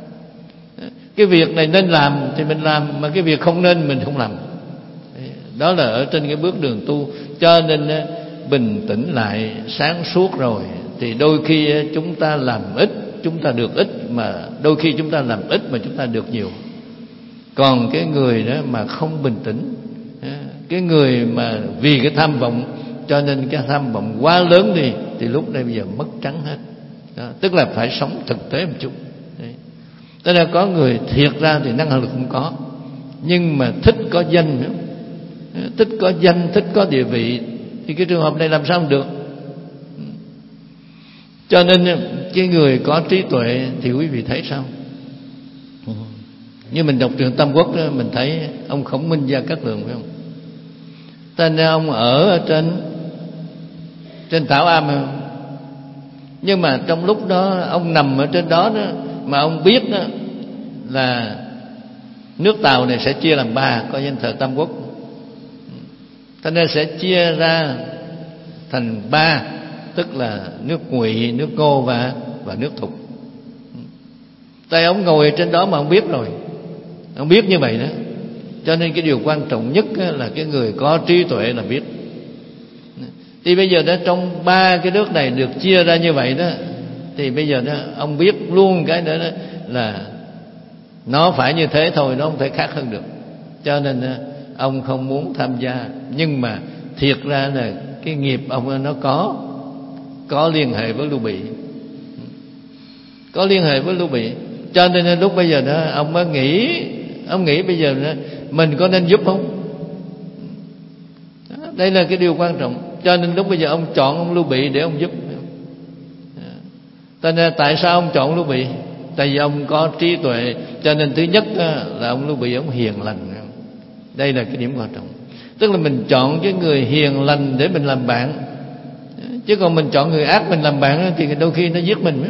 Cái việc này nên làm thì mình làm, mà cái việc không nên mình không làm. Đó là ở trên cái bước đường tu. Cho nên bình tĩnh lại, sáng suốt rồi, thì đôi khi chúng ta làm ít chúng ta được ít, mà đôi khi chúng ta làm ít mà chúng ta được nhiều. Còn cái người đó mà không bình tĩnh, cái người mà vì cái tham vọng cho nên cái tham vọng quá lớn đi, thì lúc này bây giờ mất trắng hết. Đó, tức là phải sống thực tế một chút. Tức là có người thiệt ra thì năng lực không có, nhưng mà thích có danh, thích có danh, thích có địa vị, thì cái trường hợp này làm sao được. Cho nên cái người có trí tuệ thì quý vị thấy sao? Như mình đọc truyện Tam Quốc đó, mình thấy ông Khổng Minh Gia Cát Lượng, phải không? Tên ông ở trên trên Tảo Am, phải không? Nhưng mà trong lúc đó ông nằm ở trên đó, đó mà ông biết đó là nước Tàu này sẽ chia làm ba, có danh thờ Tam Quốc, cho nên sẽ chia ra thành ba, tức là nước Ngụy, nước Ngô và và nước Thục. Tại ông ngồi trên đó mà ông biết rồi, ông biết như vậy đó, Cho nên cái điều quan trọng nhất là cái người có trí tuệ là biết. Thì bây giờ đó trong ba cái nước này được chia ra như vậy đó, thì bây giờ đó ông biết luôn cái nữa đó là nó phải như thế thôi, nó không thể khác hơn được. Cho nên ông không muốn tham gia. Nhưng mà thiệt ra là cái nghiệp ông nó có có liên hệ với Lưu Bị, có liên hệ với Lưu Bị. Cho nên lúc bây giờ đó ông mới nghĩ, ông nghĩ bây giờ đó, mình có nên giúp không? Đó, đây là cái điều quan trọng. Cho nên lúc bây giờ ông chọn ông Lưu Bị để ông giúp. Cho nên tại sao ông chọn Lưu Bị? Tại vì ông có trí tuệ. Cho nên thứ nhất là ông Lưu Bị ông hiền lành. Đây là cái điểm quan trọng. Tức là mình chọn cái người hiền lành để mình làm bạn, chứ còn mình chọn người ác mình làm bạn thì đôi khi nó giết mình.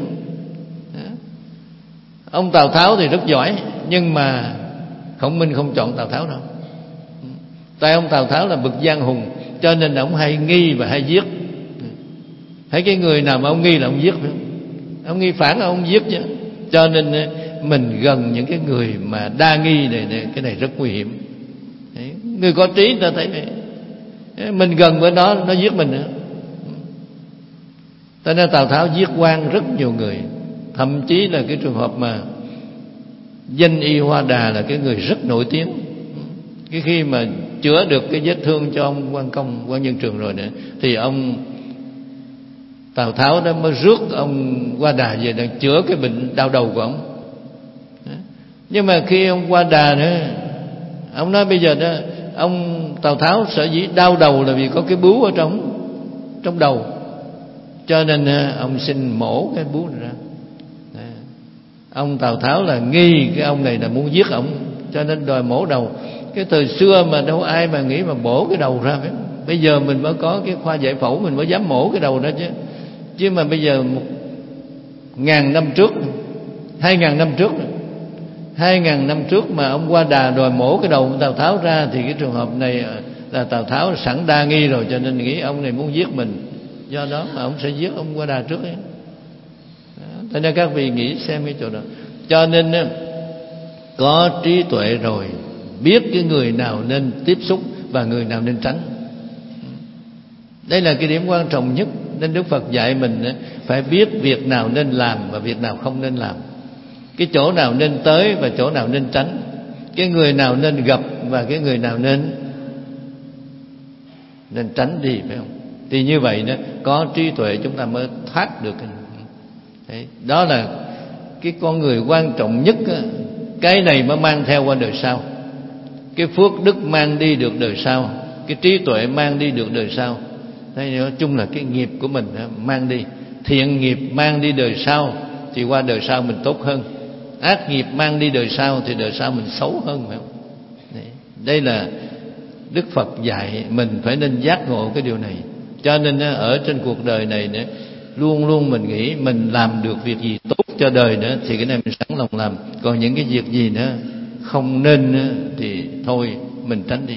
Ông Tào Tháo thì rất giỏi, nhưng mà Khổng Minh không chọn Tào Tháo đâu. Tại ông Tào Tháo là bậc giang hùng, cho nên ông hay nghi và hay giết. Thấy cái người nào mà ông nghi là ông giết, ông nghi phản là ông giết chứ. Cho nên mình gần những cái người mà đa nghi này, này cái này rất nguy hiểm. Đấy, người có trí ta thấy này, mình gần với nó nó giết mình nữa. Cho nên Tào Tháo giết quan rất nhiều người. Thậm chí là cái trường hợp mà danh y Hoa Đà là cái người rất nổi tiếng. Cái khi mà chữa được cái vết thương cho ông Quan Công, Quan Nhân Trường rồi nữa, thì ông Tào Tháo đó mới rước ông Hoa Đà về để chữa cái bệnh đau đầu của ông. Nhưng mà khi ông Hoa Đà nữa, ông nói bây giờ đó ông Tào Tháo sở dĩ đau đầu là vì có cái bướu ở trong trong đầu, cho nên ông xin mổ cái bướu này ra. Ông Tào Tháo là nghi cái ông này là muốn giết ông, cho nên đòi mổ đầu. Cái thời xưa mà đâu ai mà nghĩ mà bổ cái đầu ra. Bây giờ mình mới có cái khoa giải phẫu, mình mới dám mổ cái đầu ra chứ. Chứ mà bây giờ một ngàn năm trước, hai ngàn năm trước, hai ngàn năm trước mà ông Hoa Đà đòi mổ cái đầu ông Tào Tháo ra, thì cái trường hợp này là Tào Tháo sẵn đa nghi rồi, cho nên nghĩ ông này muốn giết mình. Do đó mà ông sẽ giết ông Hoa Đà trước ấy. Thế nên các vị nghĩ xem cái chỗ đó. Cho nên có trí tuệ rồi, biết cái người nào nên tiếp xúc và người nào nên tránh. Đây là cái điểm quan trọng nhất. Nên Đức Phật dạy mình phải biết việc nào nên làm và việc nào không nên làm, cái chỗ nào nên tới và chỗ nào nên tránh, cái người nào nên gặp và cái người nào nên nên tránh đi, phải không? Thì như vậy đó, có trí tuệ chúng ta mới thoát được cái đấy. Đó là cái con người quan trọng nhất đó. Cái này mới mang theo qua đời sau. Cái phước đức mang đi được đời sau, cái trí tuệ mang đi được đời sau. Thế nói chung là cái nghiệp của mình đó, mang đi. Thiện nghiệp mang đi đời sau thì qua đời sau mình tốt hơn. Ác nghiệp mang đi đời sau thì đời sau mình xấu hơn, phải không? Đấy. Đây là Đức Phật dạy mình phải nên giác ngộ cái điều này. Cho nên ở trên cuộc đời này nữa, luôn luôn mình nghĩ mình làm được việc gì tốt cho đời nữa thì cái này mình sẵn lòng làm. Còn những cái việc gì nữa không nên thì thôi mình tránh đi.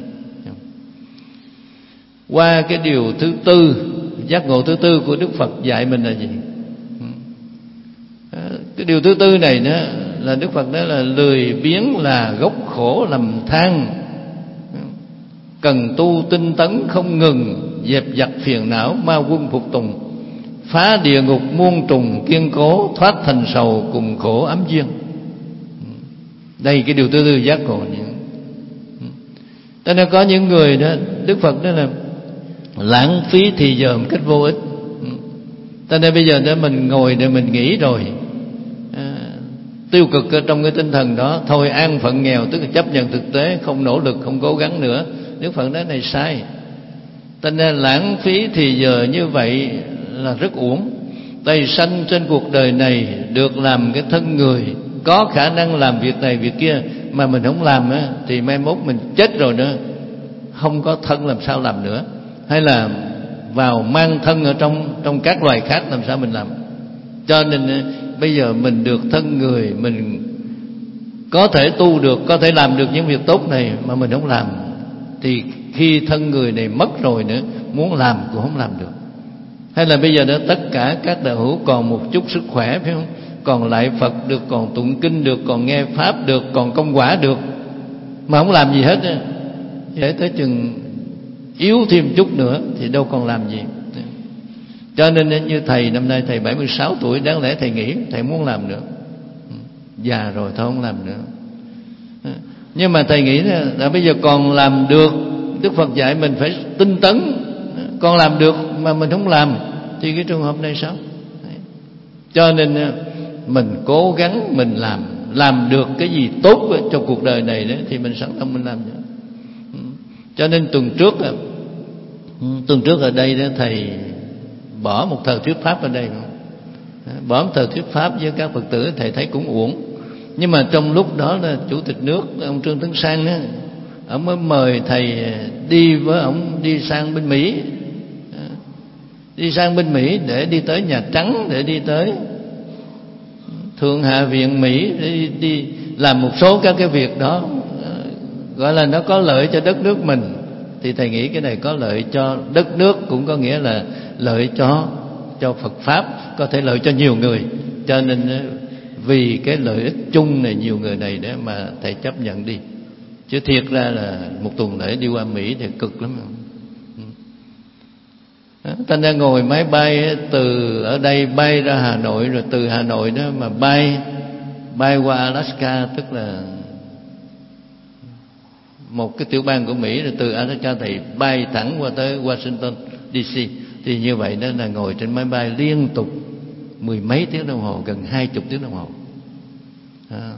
Qua cái điều thứ tư, giác ngộ thứ tư của Đức Phật dạy mình là gì? Cái điều thứ tư này nữa là Đức Phật nói là lười biếng là gốc khổ lầm than, cần tu tinh tấn không ngừng, dẹp dặt phiền não ma quân phục tùng, phá địa ngục muôn trùng kiên cố, thoát thành sầu cùng khổ ấm duyên. Đây cái điều thứ tư giác ngộ. Cho nên có những người đó, Đức Phật đó là lãng phí thì giờ một cách vô ích. Cho nên bây giờ để mình ngồi để mình nghĩ rồi à, tiêu cực ở trong cái tinh thần đó, thôi an phận nghèo, tức là chấp nhận thực tế, không nỗ lực, không cố gắng nữa. Đức Phật nói này sai. Cho nên lãng phí thì giờ như vậy là rất uổng. Tại sanh trên cuộc đời này được làm cái thân người, có khả năng làm việc này việc kia, mà mình không làm á, thì mai mốt mình chết rồi nữa, không có thân làm sao làm nữa. Hay là vào mang thân ở trong trong các loài khác làm sao mình làm. Cho nên bây giờ mình được thân người, mình có thể tu được, có thể làm được những việc tốt này mà mình không làm, thì khi thân người này mất rồi nữa, muốn làm cũng không làm được. Hay là bây giờ đó tất cả các đạo hữu còn một chút sức khỏe, phải không? Còn lại Phật được, còn tụng kinh được, còn nghe Pháp được, còn công quả được, mà không làm gì hết á, để tới chừng yếu thêm chút nữa thì đâu còn làm gì. Cho nên như thầy năm nay thầy bảy mươi sáu tuổi, đáng lẽ thầy nghĩ thầy muốn làm nữa, già rồi thôi không làm nữa. Nhưng mà thầy nghĩ là, là bây giờ còn làm được. Đức Phật dạy mình phải tinh tấn. Còn làm được mà mình không làm thì cái trường hợp này sao? Cho nên mình cố gắng mình làm, làm được cái gì tốt trong cuộc đời này đó thì mình sẵn lòng mình làm. Cho nên tuần trước tuần trước ở đây đó thầy bỏ một thời thuyết pháp ở đây, bỏ một thời thuyết pháp với các Phật tử, thầy thấy cũng uổng. Nhưng mà trong lúc đó là Chủ tịch nước ông Trương Tấn Sang đó, ông mới mời thầy đi với ông đi sang bên Mỹ, đi sang bên Mỹ để đi tới Nhà Trắng, để đi tới Thượng Hạ viện Mỹ, để đi, đi làm một số các cái việc đó gọi là nó có lợi cho đất nước mình. Thì thầy nghĩ cái này có lợi cho đất nước, cũng có nghĩa là lợi cho cho Phật pháp, có thể lợi cho nhiều người. Cho nên vì cái lợi ích chung này, nhiều người này để mà thầy chấp nhận đi. Chứ thiệt ra là một tuần lễ đi qua Mỹ thì cực lắm. Thành ra ngồi máy bay từ ở đây bay ra Hà Nội, rồi từ Hà Nội đó mà bay bay qua Alaska, tức là một cái tiểu bang của Mỹ, rồi từ Alaska thì bay thẳng qua tới Washington đê xê. Thì như vậy đó là ngồi trên máy bay liên tục mười mấy tiếng đồng hồ, gần hai chục tiếng đồng hồ. À,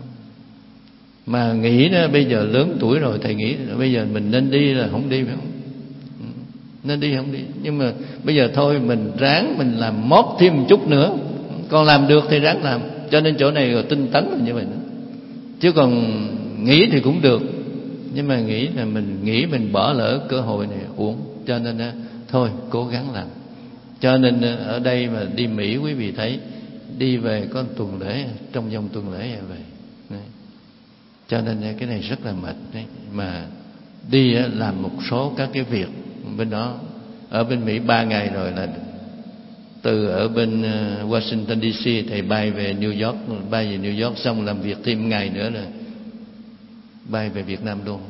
mà nghĩ đó bây giờ lớn tuổi rồi, thầy nghĩ bây giờ mình nên đi là không đi, phải không? Nên đi không đi. Nhưng mà bây giờ thôi mình ráng mình làm mót thêm một chút nữa, còn làm được thì ráng làm. Cho nên chỗ này rồi tinh tấn là như vậy đó. Chứ còn nghĩ thì cũng được, nhưng mà nghĩ là mình nghĩ mình bỏ lỡ cơ hội này uổng. Cho nên thôi cố gắng làm. Cho nên ở đây mà đi Mỹ, quý vị thấy đi về có một tuần lễ, trong vòng tuần lễ về đấy. Cho nên cái này rất là mệt đấy. Mà đi làm một số các cái việc bên đó. Ở bên Mỹ ba ngày rồi là từ ở bên Washington đê xê thầy bay về New York, bay về New York xong làm việc thêm ngày nữa là bay về Việt Nam luôn.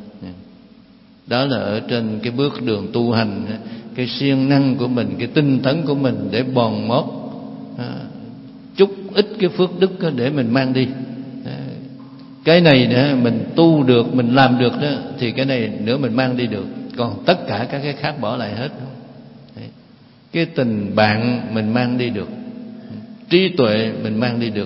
Đó là ở trên cái bước đường tu hành, cái siêng năng của mình, cái tinh tấn của mình để bòn mót chút ít cái phước đức để mình mang đi. Cái này nữa mình tu được, mình làm được đó, thì cái này nữa mình mang đi được. Còn tất cả các cái khác bỏ lại hết. Cái tình bạn mình mang đi được, trí tuệ mình mang đi được,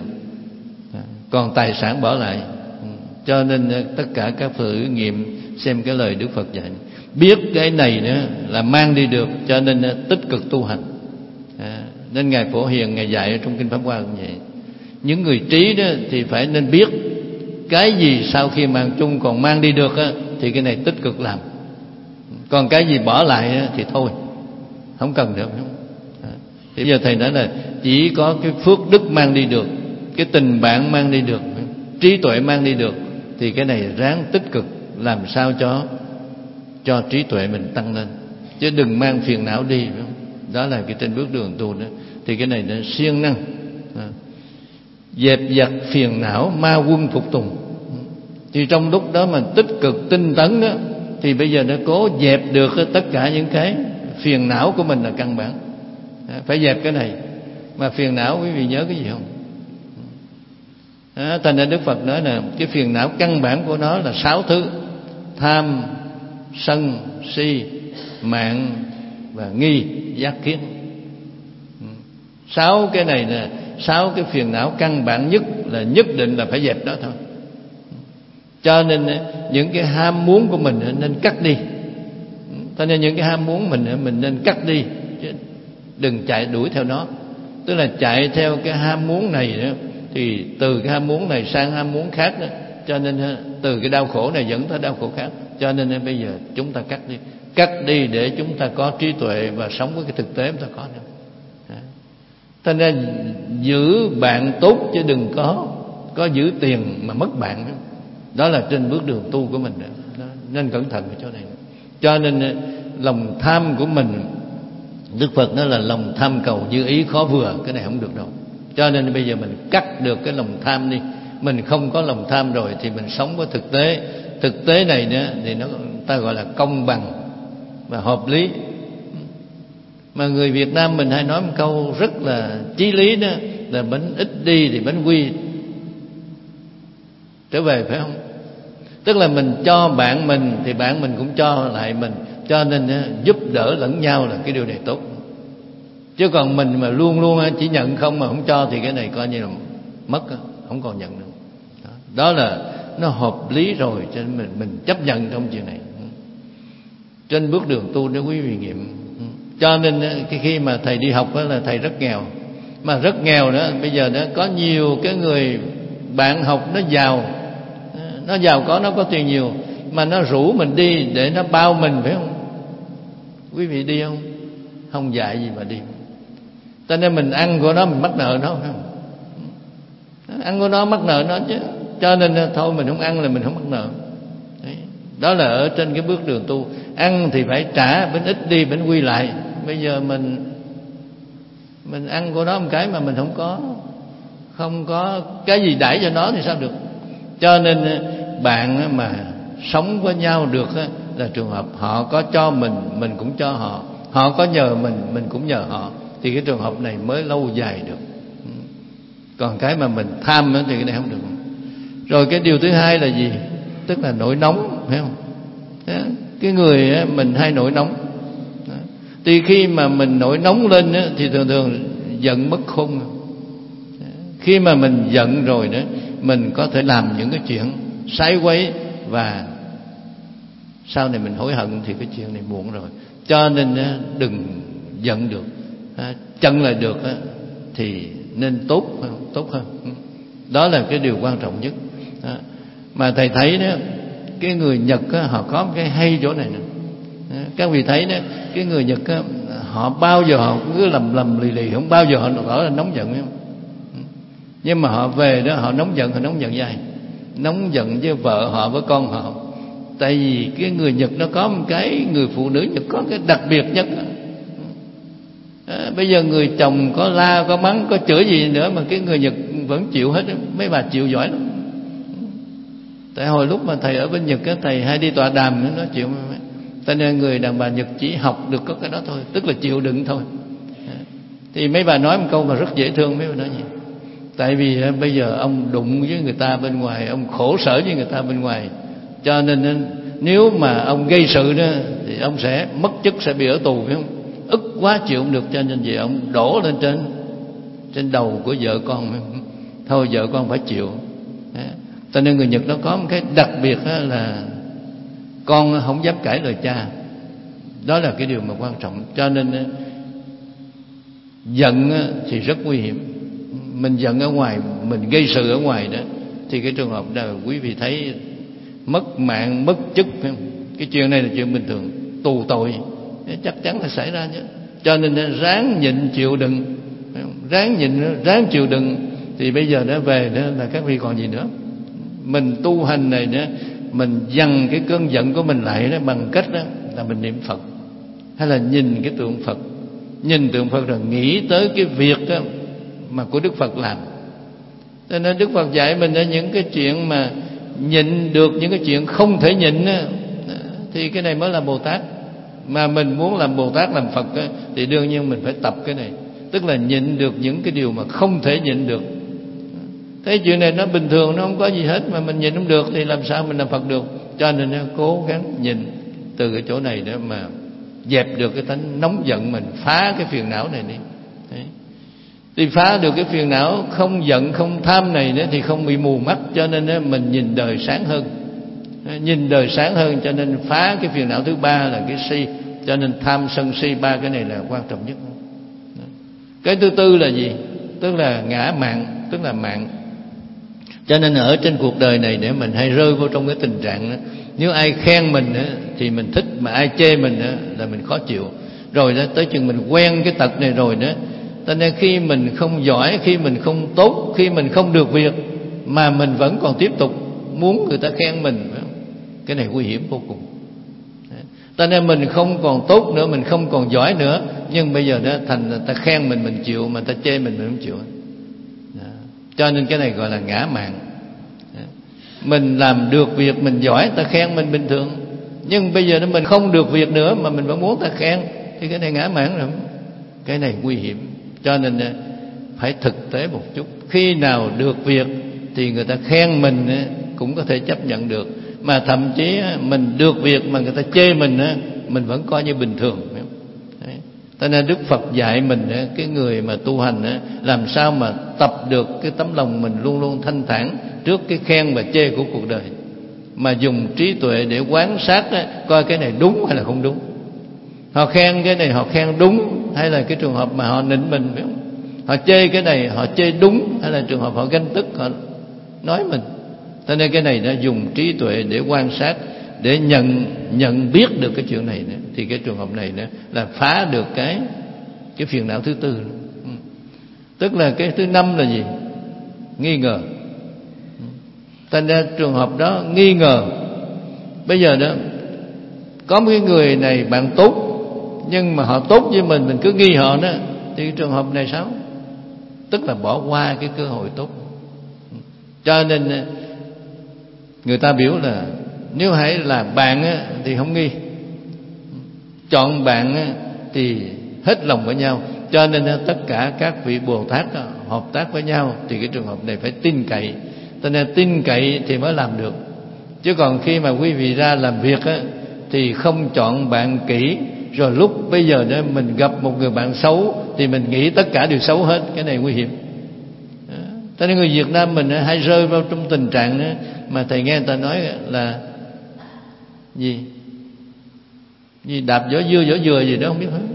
còn tài sản bỏ lại. Cho nên tất cả các thử nghiệm xem cái lời Đức Phật dạy, biết cái này nữa là mang đi được, cho nên tích cực tu hành. À, nên Ngài Phổ Hiền Ngài dạy trong Kinh Pháp Hoa cũng vậy. Những người trí đó thì phải nên biết cái gì sau khi mang chung còn mang đi được á, thì cái này tích cực làm. Còn cái gì bỏ lại á, thì thôi, không cần được. À, thì bây giờ thầy nói là chỉ có cái phước đức mang đi được, cái tình bạn mang đi được, trí tuệ mang đi được, thì cái này ráng tích cực làm sao cho cho trí tuệ mình tăng lên, chứ đừng mang phiền não đi. Đó là cái trên bước đường tu đó. Thì cái này nó siêng năng, à, dẹp giặt phiền não, ma quân phục tùng. Thì trong lúc đó mà tích cực tinh tấn đó, thì bây giờ nó cố dẹp được tất cả những cái phiền não của mình là căn bản. À, phải dẹp cái này. Mà phiền não quý vị nhớ cái gì không? À, thành ra Đức Phật nói là cái phiền não căn bản của nó là sáu thứ: tham, sân, si, mạn và nghi, giác kiến. Sáu cái này là sáu cái phiền não căn bản nhất, là nhất định là phải dẹp đó thôi. Cho nên những cái ham muốn của mình nên cắt đi. Cho nên những cái ham muốn mình mình nên cắt đi, chứ đừng chạy đuổi theo nó. Tức là chạy theo cái ham muốn này đó, thì từ cái ham muốn này sang ham muốn khác đó. Cho nên từ cái đau khổ này dẫn tới đau khổ khác. Cho nên bây giờ chúng ta cắt đi, cắt đi để chúng ta có trí tuệ và sống với cái thực tế chúng ta có nữa. Thành ra giữ bạn tốt chứ đừng có có giữ tiền mà mất bạn nữa. Đó là trên bước đường tu của mình đó. Nên cẩn thận ở chỗ này. Cho nên lòng tham của mình, Đức Phật nói là lòng tham cầu như ý khó vừa. Cái này không được đâu. Cho nên bây giờ mình cắt được cái lòng tham đi. Mình không có lòng tham rồi thì mình sống với thực tế. thực tế này nữa thì nó ta gọi là công bằng và hợp lý. Mà người Việt Nam mình hay nói một câu rất là chí lý đó, là bánh ít đi thì bánh quy trở về, phải không? Tức là mình cho bạn mình thì bạn mình cũng cho lại mình, cho nên giúp đỡ lẫn nhau là cái điều này tốt. Chứ còn mình mà luôn luôn chỉ nhận không mà không cho thì cái này coi như là mất, không còn nhận nữa. Đó, đó là nó hợp lý rồi, cho nên mình mình chấp nhận trong chuyện này. Trên bước đường tu để quý vị nghiệm. Cho nên cái khi mà thầy đi học đó là thầy rất nghèo, mà rất nghèo đó. Bây giờ nó có nhiều cái người bạn học nó giàu, nó giàu có, nó có tiền nhiều, mà nó rủ mình đi để nó bao mình, phải không? Quý vị đi không? Không dạy gì mà đi. Cho nên mình ăn của nó mình mắc nợ nó, phải không? Ăn của nó mắc nợ nó chứ. Cho nên thôi mình không ăn là mình không mắc nợ. Đấy. Đó là ở trên cái bước đường tu. Ăn thì phải trả, bánh ít đi bánh quy lại. Bây giờ mình mình ăn của nó một cái mà mình không có không có cái gì đãi cho nó thì sao được. Cho nên bạn mà sống với nhau được là trường hợp họ có cho mình, mình cũng cho họ. Họ có nhờ mình, mình cũng nhờ họ. Thì cái trường hợp này mới lâu dài được. Còn cái mà mình tham thì cái này không được. Rồi cái điều thứ hai là gì? Tức là nổi nóng, phải không? Cái người mình hay nổi nóng. Thì khi mà mình nổi nóng lên thì thường thường giận mất khôn. Khi mà mình giận rồi đó, mình có thể làm những cái chuyện sái quấy, và sau này mình hối hận thì cái chuyện này muộn rồi. Cho nên đừng giận được, chân lại được thì nên tốt hơn, tốt hơn. Đó là cái điều quan trọng nhất. Mà thầy thấy đó, cái người Nhật họ có một cái hay chỗ này nè. Các vị thấy đó, cái người Nhật họ bao giờ họ cứ lầm lầm lì lì, không bao giờ họ gọi là nóng giận, phải không? Nhưng mà họ về đó họ nóng giận, họ nóng giận dài, nóng giận với vợ họ, với con họ. Tại vì cái người Nhật nó có một cái, người phụ nữ Nhật có cái đặc biệt nhất. À, bây giờ người chồng có la, có mắng, có chửi gì nữa mà cái người Nhật vẫn chịu hết. Mấy bà chịu giỏi lắm. Tại hồi lúc mà thầy ở bên Nhật á, thầy hay đi tọa đàm nó chịu. Cho nên người đàn bà Nhật chỉ học được có cái đó thôi, tức là chịu đựng thôi. À, thì mấy bà nói một câu mà rất dễ thương. Mấy bà nói gì? Tại vì à, bây giờ ông đụng với người ta bên ngoài, ông khổ sở với người ta bên ngoài, cho nên nếu mà ông gây sự đó thì ông sẽ mất chức, sẽ bị ở tù, phải không? Ức quá chịu không được, cho nên vậy ông đổ lên trên trên đầu của vợ con. Thôi vợ con phải chịu. Cho nên người Nhật nó có một cái đặc biệt là con không dám cãi lời cha. Đó là cái điều mà quan trọng. Cho nên giận thì rất nguy hiểm. Mình giận ở ngoài, mình gây sự ở ngoài đó, thì cái trường hợp đó quý vị thấy mất mạng, mất chức. Cái chuyện này là chuyện bình thường, tù tội chắc chắn là xảy ra chứ. Cho nên ráng nhịn chịu đựng, ráng nhịn, ráng chịu đựng. Thì bây giờ nó về đó là các vị còn gì nữa. Mình tu hành này đó, mình dằn cái cơn giận của mình lại đó bằng cách đó là mình niệm Phật, hay là nhìn cái tượng Phật, nhìn tượng Phật rồi nghĩ tới cái việc đó mà của Đức Phật làm. Cho nên Đức Phật dạy mình những cái chuyện mà nhịn được, những cái chuyện không thể nhịn đó, thì cái này mới là Bồ Tát. Mà mình muốn làm Bồ Tát, làm Phật đó, thì đương nhiên mình phải tập cái này. Tức là nhịn được những cái điều mà không thể nhịn được. Thế chuyện này nó bình thường, nó không có gì hết, mà mình nhịn không được thì làm sao mình làm Phật được. Cho nên nó cố gắng nhịn từ cái chỗ này đó mà dẹp được cái tánh nóng giận mình, phá cái phiền não này đi. Đấy. Thì phá được cái phiền não không giận, không tham này nữa thì không bị mù mắt. Cho nên mình nhìn đời sáng hơn, nhìn đời sáng hơn. Cho nên phá cái phiền não thứ ba là cái si. Cho nên tham sân si, ba cái này là quan trọng nhất. Cái thứ tư là gì? Tức là ngã mạn, tức là mạng. Cho nên ở trên cuộc đời này để mình hay rơi vô trong cái tình trạng đó, nếu ai khen mình thì mình thích, mà ai chê mình là mình khó chịu. Rồi đó, tới chừng mình quen cái tật này rồi đó, cho nên khi mình không giỏi, khi mình không tốt, khi mình không được việc mà mình vẫn còn tiếp tục muốn người ta khen mình, cái này nguy hiểm vô cùng. Cho nên mình không còn tốt nữa, mình không còn giỏi nữa, nhưng bây giờ đó thành người ta khen mình mình chịu, mà người ta chê mình mình không chịu. Cho nên cái này gọi là ngã mạn. mình làm được việc, mình giỏi, ta khen mình bình thường. Nhưng bây giờ nó mình không được việc nữa mà mình vẫn muốn ta khen, thì cái này ngã mạn rồi, cái này nguy hiểm. Cho nên phải thực tế một chút. Khi nào được việc thì người ta khen mình cũng có thể chấp nhận được, mà thậm chí mình được việc mà người ta chê mình, mình vẫn coi như bình thường. Cho nên Đức Phật dạy mình, cái người mà tu hành làm sao mà tập được cái tấm lòng mình luôn luôn thanh thản trước cái khen và chê của cuộc đời, mà dùng trí tuệ để quan sát coi cái này đúng hay là không đúng. Họ khen cái này họ khen đúng, hay là cái trường hợp mà họ nịnh mình, biết không? Họ chê cái này họ chê đúng, hay là trường hợp họ ganh tức họ nói mình. Cho nên cái này nó dùng trí tuệ để quan sát, để nhận nhận biết được cái chuyện này nữa, thì cái trường hợp này nữa là phá được cái cái phiền não thứ tư. Tức là cái thứ năm là gì? Nghi ngờ. Thành ra trường hợp đó nghi ngờ. Bây giờ đó có một cái người này bạn tốt, nhưng mà họ tốt với mình, mình cứ nghi họ đó, thì trường hợp này sao? Tức là bỏ qua cái cơ hội tốt. Cho nên người ta biểu là nếu hãy là bạn á, thì không nghi, chọn bạn á, thì hết lòng với nhau. Cho nên tất cả các vị Bồ Tát á, hợp tác với nhau, thì cái trường hợp này phải tin cậy. Cho nên tin cậy thì mới làm được. Chứ còn khi mà quý vị ra làm việc á, thì không chọn bạn kỹ, rồi lúc bây giờ đó mình gặp một người bạn xấu thì mình nghĩ tất cả đều xấu hết, cái này nguy hiểm. Cho nên người Việt Nam mình hay rơi vào trong tình trạng đó, mà thầy nghe người ta nói là gì gì đạp vỏ dưa vỏ dừa gì đó không biết hết.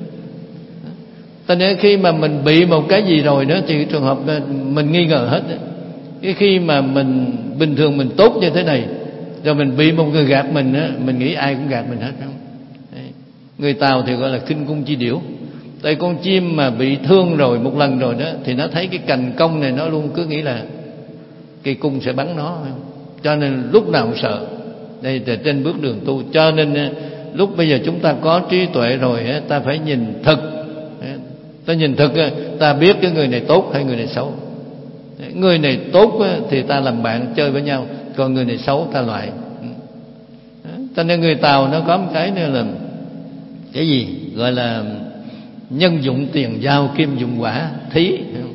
Cho nên khi mà mình bị một cái gì rồi đó, thì trường hợp mình nghi ngờ hết. Cái khi mà mình bình thường mình tốt như thế này, rồi mình bị một người gạt mình á, mình nghĩ ai cũng gạt mình hết, không? Đấy. Người Tàu thì gọi là khinh cung chi điểu. Tại con chim mà bị thương rồi một lần rồi đó, thì nó thấy cái cành cong này, nó luôn cứ nghĩ là cây cung sẽ bắn nó, không? Cho nên lúc nào cũng sợ. Đây là trên bước đường tu. Cho nên lúc bây giờ chúng ta có trí tuệ rồi, ta phải nhìn thực. Ta nhìn thực, ta biết cái người này tốt hay người này xấu. Người này tốt thì ta làm bạn chơi với nhau, còn người này xấu ta loại. Cho nên người Tàu nó có một cái nữa là cái gì gọi là nhân dụng tiền giao, kim dụng quả thí.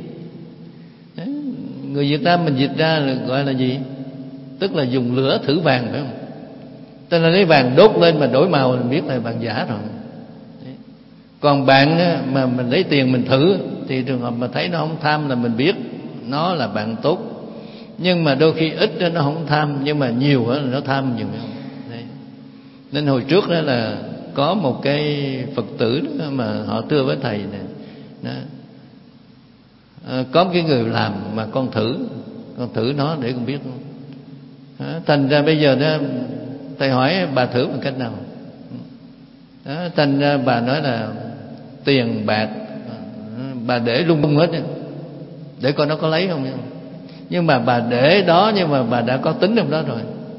Người Việt Nam mình dịch ra là gọi là gì? Tức là dùng lửa thử vàng, phải không? Cho nên lấy vàng đốt lên mà đổi màu mình biết là vàng giả rồi. Còn bạn mà mình lấy tiền mình thử, thì trường hợp mà thấy nó không tham là mình biết nó là bạn tốt. Nhưng mà đôi khi ít nó không tham, nhưng mà nhiều là nó tham nhiều. Đấy. Nên hồi trước đó là có một cái Phật tử đó mà họ thưa với thầy này đó. À, có một cái người làm mà con thử, con thử nó để con biết không. Đó, thành ra bây giờ đó thầy hỏi bà thử bằng cách nào. Đó, thành ra bà nói là tiền bạc bà để lung tung hết, để coi nó có lấy không. Nhưng mà bà để đó, nhưng mà bà đã có tính trong đó rồi.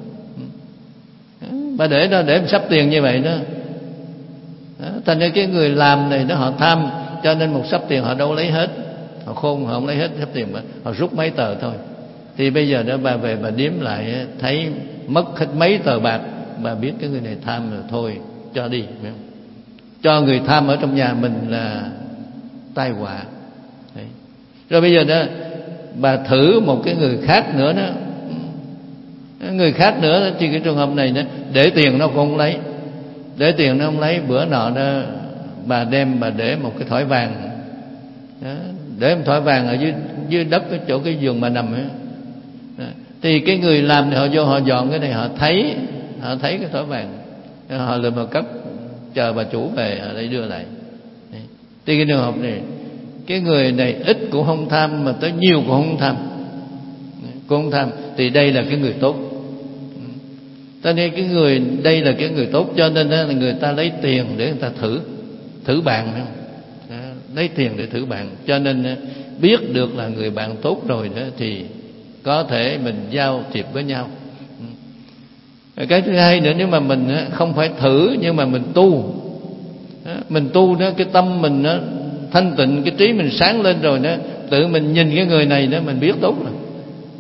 Bà để đó để sắp tiền như vậy đó. Đó, thành ra cái người làm này nó họ tham, cho nên một sắp tiền họ đâu lấy hết. Họ khôn, họ không lấy hết sắp tiền, mà họ rút mấy tờ thôi. Thì bây giờ đó bà về bà đếm lại, thấy mất hết mấy tờ bạc, bà biết cái người này tham rồi, thôi cho đi. Cho người tham ở trong nhà mình là tai họa. Đấy. Rồi bây giờ đó bà thử một cái người khác nữa đó, người khác nữa thì cái trường hợp này đó, để tiền nó không lấy, để tiền nó không lấy. Bữa nọ đó bà đem bà để một cái thỏi vàng đó, để một thỏi vàng ở dưới dưới đất cái chỗ cái giường mà nằm ấy. Đó. Thì cái người làm thì họ vô họ dọn cái này, họ thấy họ thấy cái thỏi vàng, họ lượm họ cất, chờ bà chủ về ở đây đưa lại. Đấy. Thì cái trường hợp này, cái người này ít cũng không tham, mà tới nhiều cũng không tham, cũng không tham, thì đây là cái người tốt. Cho nên cái người đây là cái người tốt, cho nên là người ta lấy tiền để người ta thử thử bạn, không? Đó, lấy tiền để thử bạn. Cho nên biết được là người bạn tốt rồi đó, thì có thể mình giao thiệp với nhau. Cái thứ hai nữa, nếu mà mình không phải thử nhưng mà mình tu, mình tu đó, cái tâm mình nó thanh tịnh, cái trí mình sáng lên rồi đó, tự mình nhìn cái người này đó mình biết tốt rồi.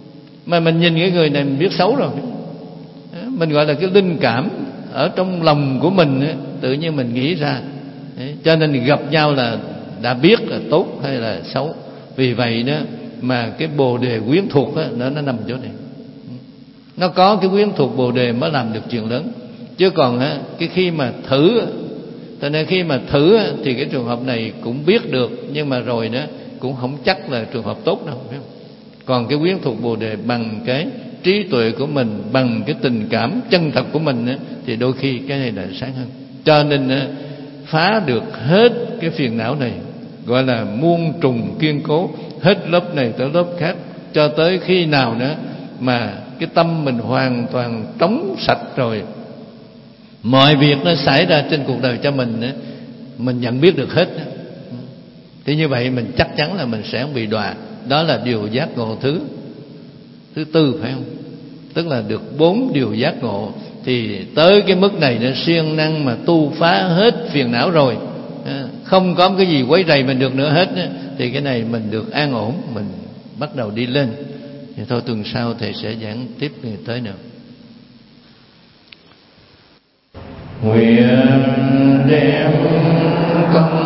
Mà mình nhìn cái người này mình biết xấu rồi, mình gọi là cái linh cảm ở trong lòng của mình ấy, tự nhiên mình nghĩ ra. Đấy, cho nên gặp nhau là đã biết là tốt hay là xấu. Vì vậy đó mà cái bồ đề quyến thuộc đó, nó, nó nằm chỗ này. Nó có cái quyến thuộc bồ đề mới làm được chuyện lớn. Chứ còn á, cái khi mà thử, cho nên khi mà thử thì cái trường hợp này cũng biết được, nhưng mà rồi đó cũng không chắc là trường hợp tốt đâu. Còn cái quyến thuộc bồ đề bằng cái trí tuệ của mình, bằng cái tình cảm chân thật của mình á, thì đôi khi cái này là sáng hơn. Cho nên á, phá được hết cái phiền não này, gọi là muôn trùng kiên cố, hết lớp này tới lớp khác, cho tới khi nào nữa mà cái tâm mình hoàn toàn trống sạch rồi, mọi việc nó xảy ra trên cuộc đời cho mình á, mình nhận biết được hết. Thì như vậy mình chắc chắn là mình sẽ không bị đọa. Đó là điều giác ngộ thứ thứ tư, phải không? Tức là được bốn điều giác ngộ. Thì tới cái mức này nó siêng năng mà tu phá hết phiền não rồi, không có cái gì quấy rầy mình được nữa hết, thì cái này mình được an ổn, mình bắt đầu đi lên. Thì thôi tuần sau thầy sẽ giảng tiếp ngày tới nữa. Nguyện đem công